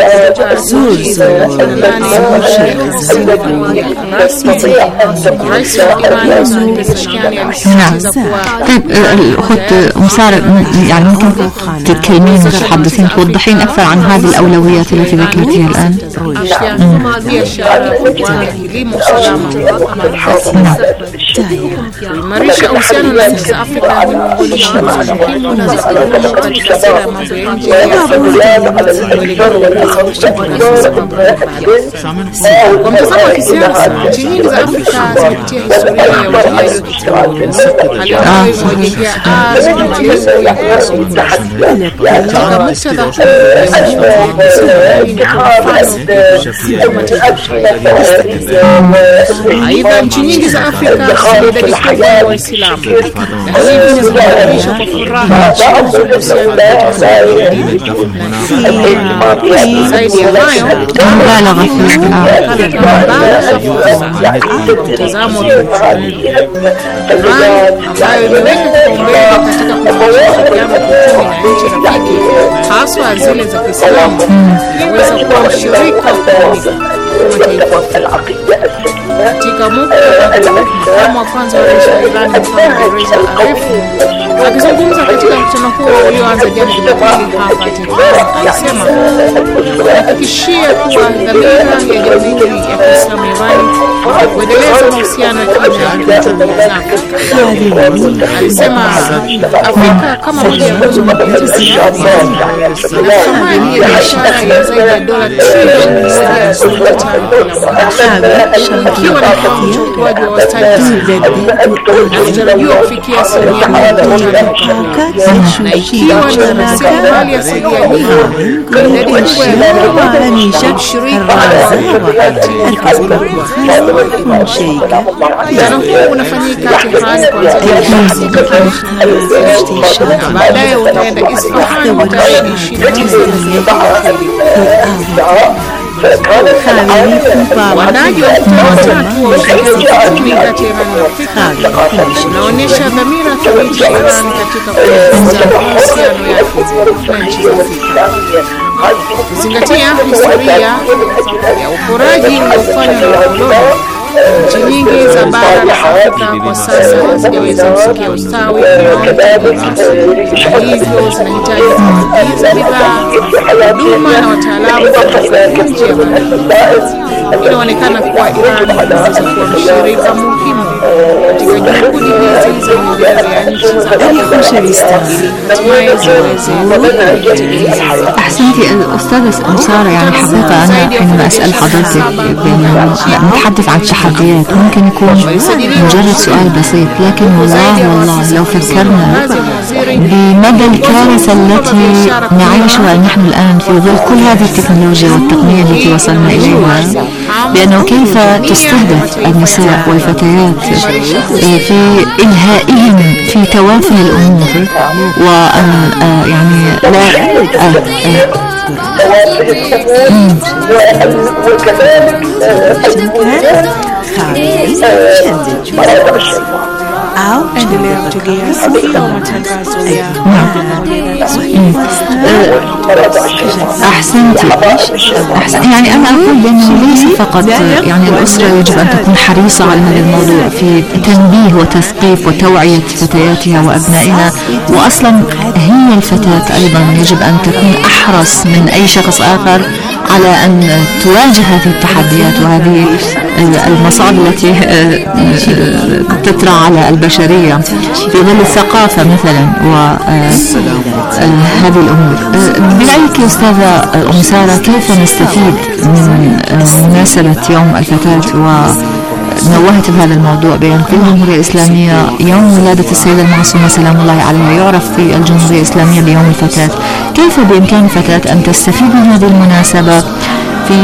rais wa Iran Masud Pezeshkian alisisitiza kuwa أخت أم سارة يعني ممكن تتكلمين وتحدثين توضحين أكثر عن هذه الأولويات التي ذكرتيها الآن؟ kuimarisha uhusiano na nchi za Afrika ni miongoni mwa mambo muhimu na zinazokuwa katika sera ya mambo ya nje ya kwa mtazamo wa kisiasa. Nchi nyingi za Afrika zimepitia historia ya utegemezi wa hali ambayo imejengea ari na malengo ya katika muktadha aidha, nchi nyingi za Afrika zina idadi kubwa ya Waislamu na hivi zinakaribisha kwa furaha zaidi ya hayo mtazamo ambayo imeweka kipaumbele katika kushirikiana kiuchumi na nchi rafiki haswa zile za Kiislamu inaweza kuwa mshirika katika muktadha makamu wa kwanza wa rais wa Iran Reza Arefu akizungumza katika mkutano huo ulioanza jana Jumapili hapa Tehran alisema anahakikishia kuwa dhamira ya Jamhuri ya Kiislamu ya Iran kuendeleza mahusiano ya kibiashara na Afrika. Alisema Afrika kama moja ya nguzo muhimu ina thamani ya biashara ya zaidi ya dola trilioni moja nukta tano kila mwaka, ikiwa na ukuaji wa wastani unatarajiwa kufikia asilimia moja na ikiwa na rasilimali asilia nyingi, idadi kubwa ya ushirika mkutano huu unafanyika Tehran kuanzia na baadaye utaenda Isfahan tarehe ishirini Waandaaji wa mkutano wa tatu wa ushirikiano kati ya Iran na Afrika unaonyesha dhamira thabiti ya Iran katika kuendeleza mahusiano yake na nchi za Afrika. Kuzingatia historia ya uporaji uliofanywa na wakoloni, nchi nyingi za bara la Afrika kwa sasa hazijaweza kufikia ustawi na hivyo zinahitaji kuingiza bidhaa, huduma na wataalamu kutoka nje ya bara. Inaonekana kuwa Iran inaweza kuwa mshirika muhimu katika juhudi hizi za maendeleo ya nchi za Afrika ili hatimaye ziweze أحسنتي الأستاذة أم سارة. يعني حقيقة أنا حينما أسأل حضرتك بأنه نتحدث عن تحديات ممكن يكون مجرد سؤال بسيط، لكن والله والله لو فكرنا بمدى الكارثة التي نعيشها نحن الآن في ظل كل هذه التكنولوجيا والتقنية التي وصلنا إليها بأنه كيف تستهدف النساء والفتيات في إلهائهم في توافه الأمور، وأن يعني لا وكذلك مراتب الشيطان أو endelea kutegea matangazo ya أحسنتي. يعني أنا أقول بأنه ليس فقط يعني الأسرة يجب أن تكون حريصة على هذا الموضوع في تنبيه وتثقيف وتوعية فتياتها وأبنائنا، وأصلا هي الفتاة أيضا يجب أن تكون أحرص من أي شخص آخر على أن تواجه هذه التحديات وهذه المصاعب التي تطرأ على البشرية في ظل الثقافة مثلا وهذه الأمور. برأيك يا أستاذة أم سارة كيف نستفيد من مناسبة يوم الفتاة ونوهت بهذا الموضوع بأن في الجمهورية الإسلامية يوم ولادة السيدة المعصومة سلام الله عليها يعرف في الجمهورية الإسلامية بيوم الفتاة؟ كيف بإمكان الفتاة أن تستفيد من هذه المناسبة في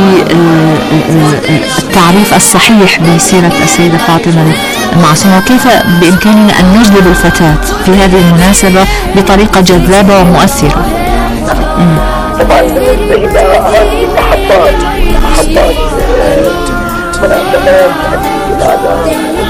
التعريف الصحيح بسيرة السيدة فاطمة المعصومة؟ كيف بإمكاننا أن نجذب الفتاة في هذه المناسبة بطريقة جذابة ومؤثرة؟ طبعا بالنسبة هذه محطات محطات مناسبات الولادة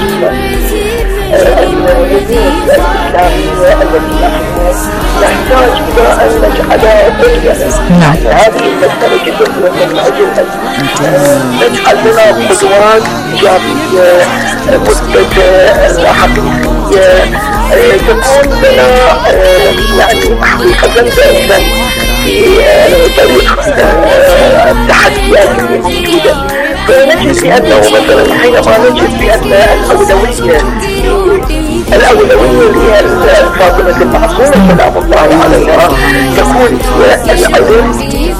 الوجود الإسلامية التي نحن نحتاج إلى أن نجعلها تجربة. هذه المسألة جدا مهمة أجل نجعل لنا قدوات إيجابية مثبتة حقيقية تكون لنا يعني حقيقة فعلا في طريق التحديات الموجودة. فنجد بأنه مثلا حينما نجد بأن الأولوية الأولوية لفاطمة المعصومة سلام الله عليها تكون العلم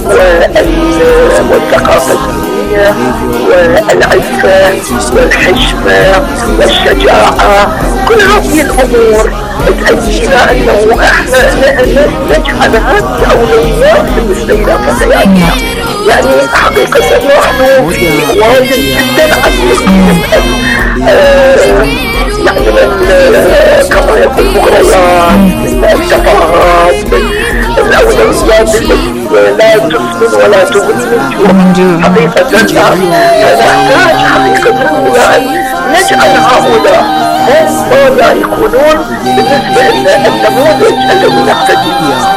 والثقافة الدينية والعفة والحشمة والشجاعة، كل هذه الأمور تؤدي إلى أنه احنا نجعل هذه الأولويات بالنسبة إلى فتياتنا. يعني حقيقة نحن واجب جدا عن يعني كما يقول المغريات التفاهات الأولويات التي لا تسمن ولا تغني من جوع. حقيقة نحتاج حقيقة إلى أن نجعل هؤلاء هم ماذا يكونون بالنسبة إلى النموذج الذي نقتدي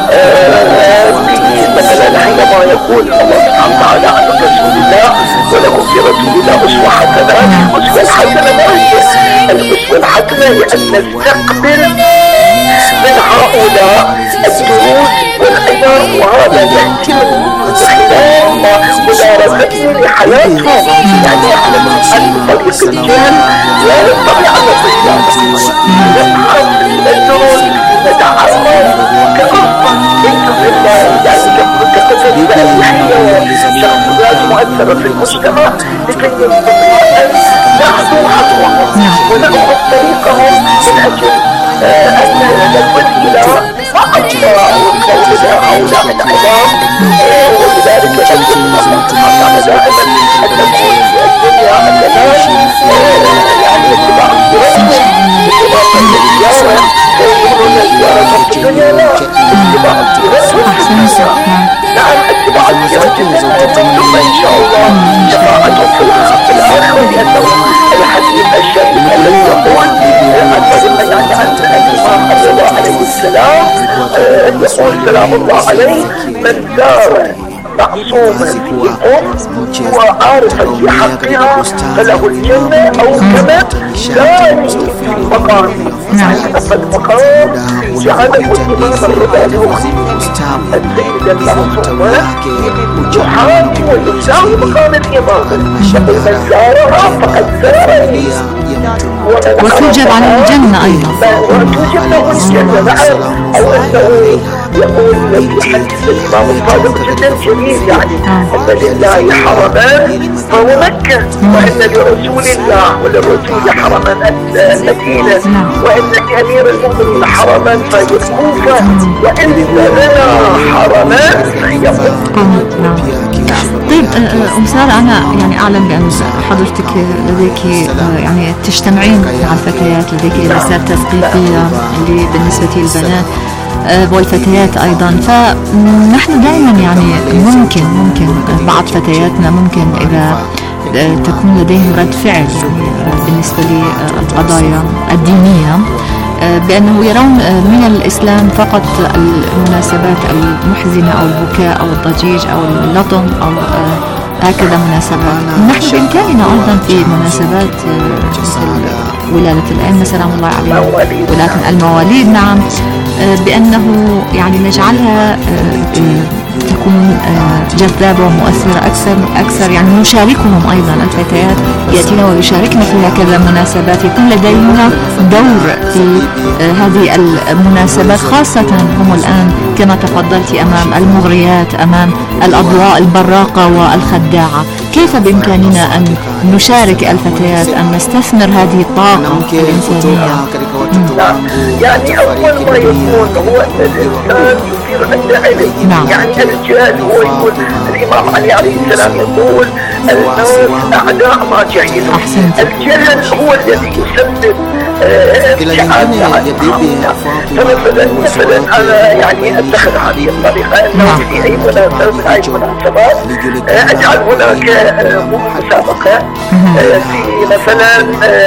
به. مثلا حينما يقول الله سبحانه وتعالى عن رسول الله ولكم في رسول الله أسوة حسنة. الأسوة الحسنة ما هي الأسوة الحسنة؟ لأن نستقبل من هؤلاء الدروس والعبر، وهذا يأتي من خلال مدارستنا لحياتهم. يعني احنا عن طريق الجهل لا نستطيع أن نصل نبحث الدروس نتعرف كأفضل يعني كقصص تاريخية شخصيات مؤثرة في المجتمع لكي نستطيع أن نأخذ خطوة ونأخذ طريقهم من أجل أن نصل إلى أقصى والقول هؤلاء العظام. ولذلك نجد الله سبحانه وتعالى دائما أن نكون في الدنيا الجمال يعني اتباع الصراط اتباع الزيارة يقولون الزيارة في الدنيا لا اتباع الصراط. نعم اتباع الصراط ثم إن شاء الله شفاعتهم في الآخرة، لأنه الحديث الشريف الذي يقول أن يعني عن الإمام الرضا عليه السلام يقول سلام الله عليه من زار معصوما في أم وعارفا بحقها فله الجنة، أو كما ثاني في مقام المقام جعله الإمام الرضا لأختي السيدة المعصومة يحاكي ويساوي مقام الإمام، فمن زارها فقد زارني. وتوجب على الجنة أيضا. وتوجب له الجنة. نعم. أو أنه يقول في حديث الإمام الصادق جدا جميل يعني أن لله حرمان فهو مكة، وأن لرسول الله وللرسول حرما المدينة، وأن لأمير المؤمنين حرما فهي الكوفة، وأن لنا حرمان فهي مكة. طيب أم سارة، أنا يعني أعلم بأن حضرتك لديك يعني تجتمعين مع الفتيات، لديك رسالة تثقيفية اللي بالنسبة للبنات والفتيات أيضا، فنحن دائما يعني ممكن ممكن بعض فتياتنا ممكن إذا تكون لديهم رد فعل يعني بالنسبة للقضايا الدينية بأنه يرون من الإسلام فقط المناسبات المحزنة أو البكاء أو الضجيج أو اللطم أو هكذا مناسبات. نحن بإمكاننا أيضا في مناسبات مثل ولادة الأئمة سلام الله عليهم، ولكن المواليد نعم، بأنه يعني نجعلها تكون جذابة ومؤثرة أكثر أكثر يعني نشاركهم أيضا الفتيات يأتين ويشاركن في هكذا مناسبات، يكون لدينا دور في هذه المناسبات، خاصة هم الآن كما تفضلت أمام المغريات، أمام الأضواء البراقة والخداعة. كيف بإمكاننا أن نشارك الفتيات، أن نستثمر هذه الطاقة الإنسانية؟ يعني أول ما يكون هو أن الإنسان يصير عنده علم. نعم. يعني الجهل هو يقول الإمام علي عليه السلام يقول الناس أعداء ما جهلوا. الجهل هو الذي يسبب فمثلا مثلا أنا يعني أتخذ هذه الطريقة أنه في أي مناسبة من أي مناسبات أجعل هناك مسابقة في مثلا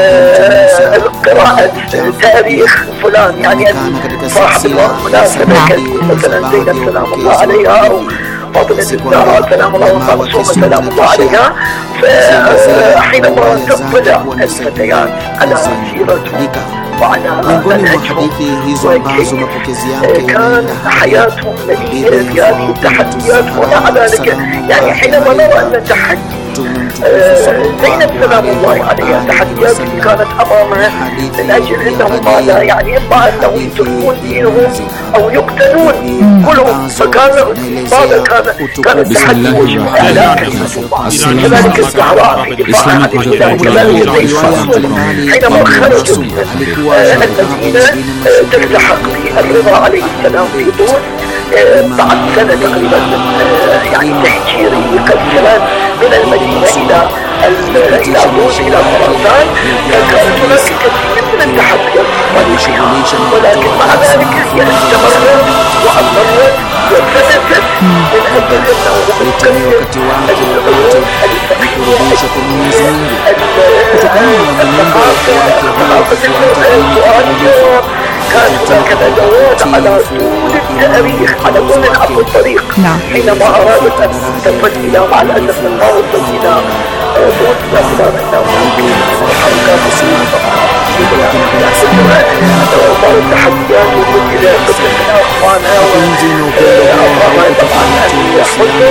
قراءة تاريخ فلان، يعني صاحب المناسبة مثلا زينب سلام الله عليها أو فاطمة الزهراء سلام الله ومعصومة سلام الله عليها، فحينما تطلع الفتيات على سيرتهم وعلى منهجهم وكيف كان حياتهم مليئة بهذه التحديات، ومع ذلك يعني حينما نرى أن تحدي زينب سلام الله عليها التحديات اللي كانت أمامها من أجل أنهم ماذا يعني إما أنهم يتركون دينهم أو يقتلون كلهم، فكان ماذا كان كان التحدي وجه إعلان كلمة الله. كذلك الزهراء في دفاع عن الإله، وكذلك زيد فاطمة حينما خرجت المدينة تلتحق بالرضا عليه السلام في طوس بعد سنة تقريبا يعني تهجيري كالسلام من المدينة إلى إلى طوس إلى خراسان، فكانت هناك كثير من التحديات فيها، ولكن مع ذلك هي استمرت وأصرت وثبتت من أجل أنه تكمل العلوم الفقهية الثقافة كان هناك ندوات على طول التاريخ على طول العصر الطريق. نعم. حينما أرادت أن تنفذ إلى مع الأسف لما وصلت إلى طول إلى أنه ممكن حركات بعض التحديات وجود إلى فتنة أخوانها وأخوانها طبعا أن يحفظوا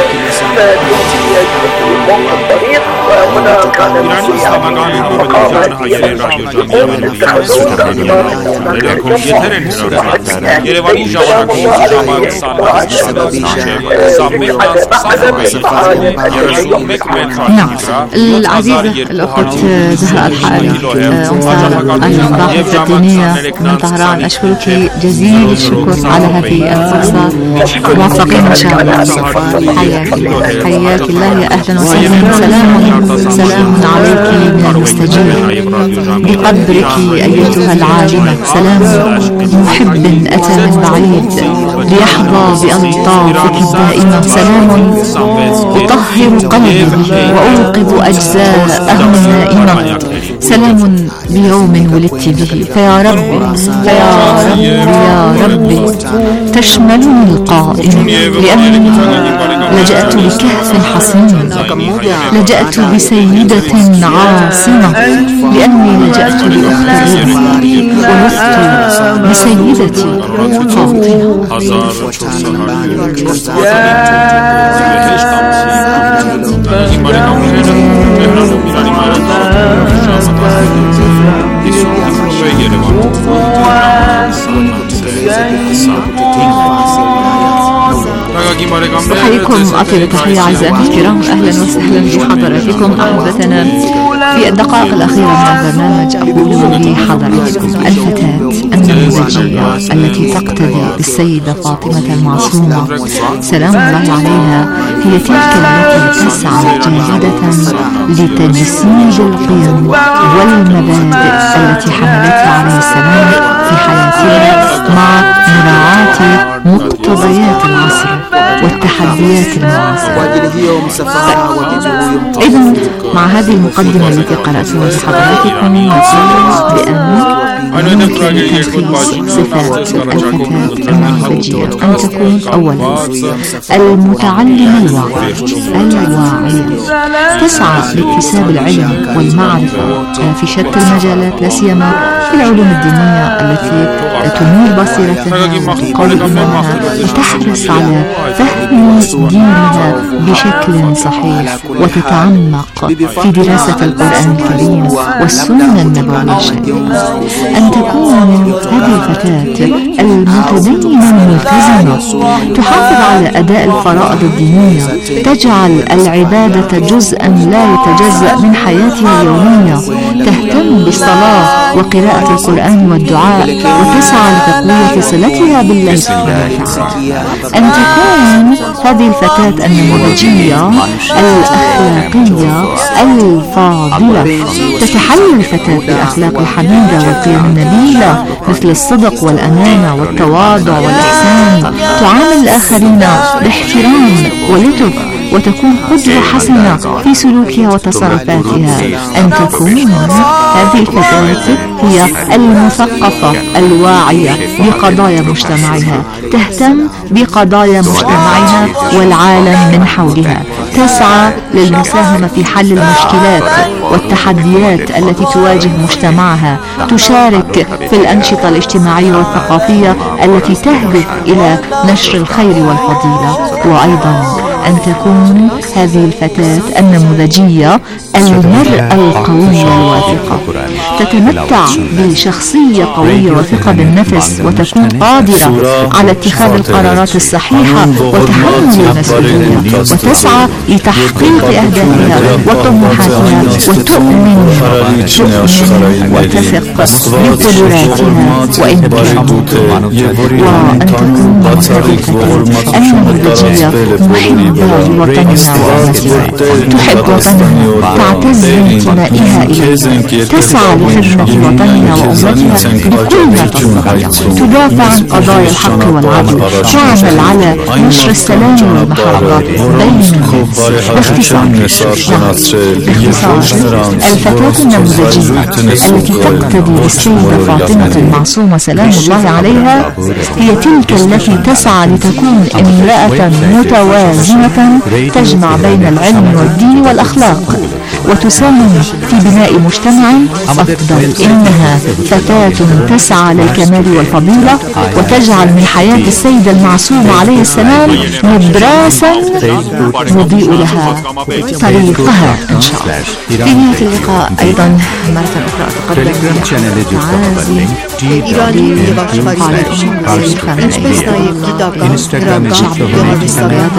فيهم الطريق، وهنا كان مقامة يقوم اتخذوا نعم. العزيزة الأخت زهراء الحائري أم سارة الباحثة الدينية من طهران، أشكرك جزيل الشكر على هذه الفرصة، موفقين إن شاء الله. حياك الله حياك الله، يا أهلا وسهلا. سلام سلام عليك من المستجيب بقدرك أيتها العالمة، سلام محب أتى من بعيد ليحظى بألطافك الدائمة، سلام أطهر قلبي وأوقظ أجزاءه النائمة، سلام بيوم ولدت به، فيا ربي فيا ربي يا ربي تشملني القائم، لأني لجأت لكهف حصين، لجأت بسيدة عاصمة، لأني لجأت لأخت الرضا ولست بسيدتي فاطمة. أحييكم أطيب تحية أعزائنا الكرام، أهلا وسهلا بحضراتكم أحبتنا في الدقائق الأخيرة من البرنامج. أقول بحضراتكم الفتاة النموذجية التي تقتدي بالسيدة فاطمة المعصومة سلام الله عليها هي تلك التي تسعى جاهدة لتجسيد القيم والمبادئ التي حملتها عليه السلام في حياتها مع مراعاة مقتضيات العصر والتحديات المعاصرة. إذن مع هذه المقدمة التي قرأتها لحضراتكم نقول بأن ممكن تلخيص صفات الفتاة النموذجية أن تكون أولا المتعلمة الواعية الواعية تسعى لاكتساب العلم والمعرفة في شتى المجالات، لا سيما في العلوم الدينية التي تنير بصيرتها وتقوي إيمانها وتحرص على فهم دينها بشكل صحيح وتتعمق في دراسة القرآن الكريم والسنة النبوية الشريفة. أن تكون هذه الفتاة المتدينة الملتزمة تحافظ على أداء الفرائض الدينية، تجعل العبادة جزءا لا يتجزأ من حياتها اليومية، تهتم بالصلاة وقراءة القرآن والدعاء وتسعى لتقوية صلتها بالله سبحانه وتعالى. أن تكون هذه الفتاة النموذجية الأخلاقية الفاضلة، تتحلى الفتاة بالأخلاق الحميدة والقيم النبيلة مثل الصدق والأمانة والتواضع والإحسان، تعامل الآخرين باحترام ولطف وتكون قدوة حسنة في سلوكها وتصرفاتها. أن تكون هذه الفتاة هي المثقفة الواعية بقضايا مجتمعها، تهتم بقضايا مجتمعها والعالم من حولها، تسعى للمساهمة في حل المشكلات والتحديات التي تواجه مجتمعها، تشارك في الأنشطة الاجتماعية والثقافية التي تهدف إلى نشر الخير والفضيلة. وأيضا أن تكون هذه الفتاة النموذجية المرأة القوية الواثقة، تتمتع بشخصية قوية وثقة بالنفس وتكون قادرة على اتخاذ القرارات الصحيحة وتحمل المسؤولية، وتسعى لتحقيق أهدافها وطموحاتها وتؤمن تؤمن وتثق بقدراتها وإمكاناتها. وأن تكون هذه الفتاة النموذجية محبة لوطنها وأمتها، تحب وطنها، تعتز بانتمائها إليه، تسعى لخدمة وطنها وأمتها بكل ما تستطيع، تدافع عن قضايا الحق والعدل، تعمل على نشر السلام والمحبة بين الناس. باختصار باختصار الفتاة النموذجية التي تقتدي بالسيدة فاطمة المعصومة سلام الله عليها هي تلك التي تسعى لتكون امرأة متوازنة تجمع بين العلم والدين والأخلاق وتساهم في بناء مجتمع أفضل. إنها فتاة تسعى للكمال والفضيلة وتجعل من حياة السيدة المعصومة عليه السلام نبراسا يضيء لها طريقها إن شاء الله. في نهاية اللقاء أيضا مرة أخرى أتقدم بالتعازي لقال الأم خامنئي شعب البلاد الرياضة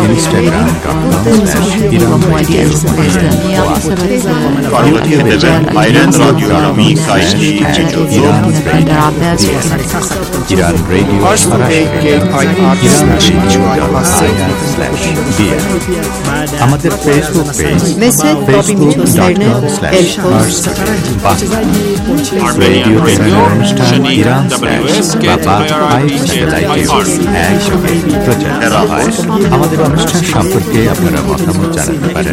وموالي الجمهورية الإسلامية بسبب الرجال Aynen Radyo Rami Kayseri بندر عباس İran Radio আমাদের Facebook page facebook dot com slash radio অনুষ্ঠান Iran বাবা আই স্যাটেলাইটে একসাথে প্রচার করা হয়। আমাদের অনুষ্ঠান সম্পর্কে আপনারা মতামত জানাতে পারেন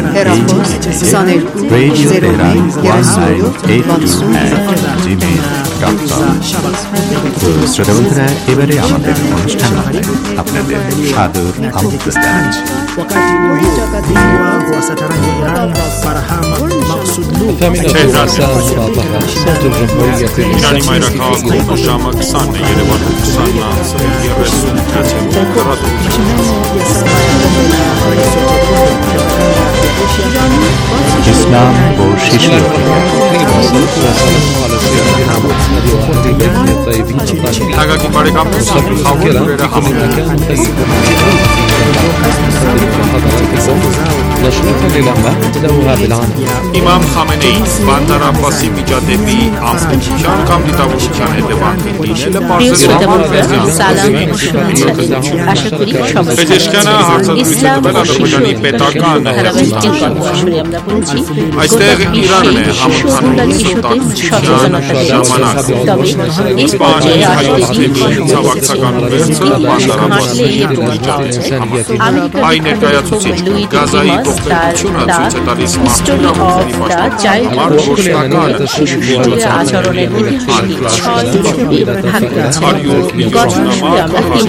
radio Tehran one nine eight two at Gmail dot com. তো শ্রোতা বন্ধুরা, এবারে আমাদের অনুষ্ঠান আপনাদের সাদর আমন্ত্রণ জানাচ্ছি। الثامنة مساء مصابحة صوت الجمهورية الإسلامية ইসলাম ও শিশু حاجة بارك عم تصلي الخوف نشرة للأعمال تداولها بالعام إمام خامنئي باندر عباسی میجادبی آمریکایان کام دیداوچان ادوان پزشکان هارتزویچ بلادربجانی پتاکان այստեղ Իրանն է համընդհանուր սուլտան ժամանակ իսպանիայի հայոց թեմի ցավակցական վերցը բանդարաբասի այ ներկայացուցիչ Գազայի ողբերգությունը ցույց է տալիս մարդու պաշտպանության համար գործնական միջոցառումների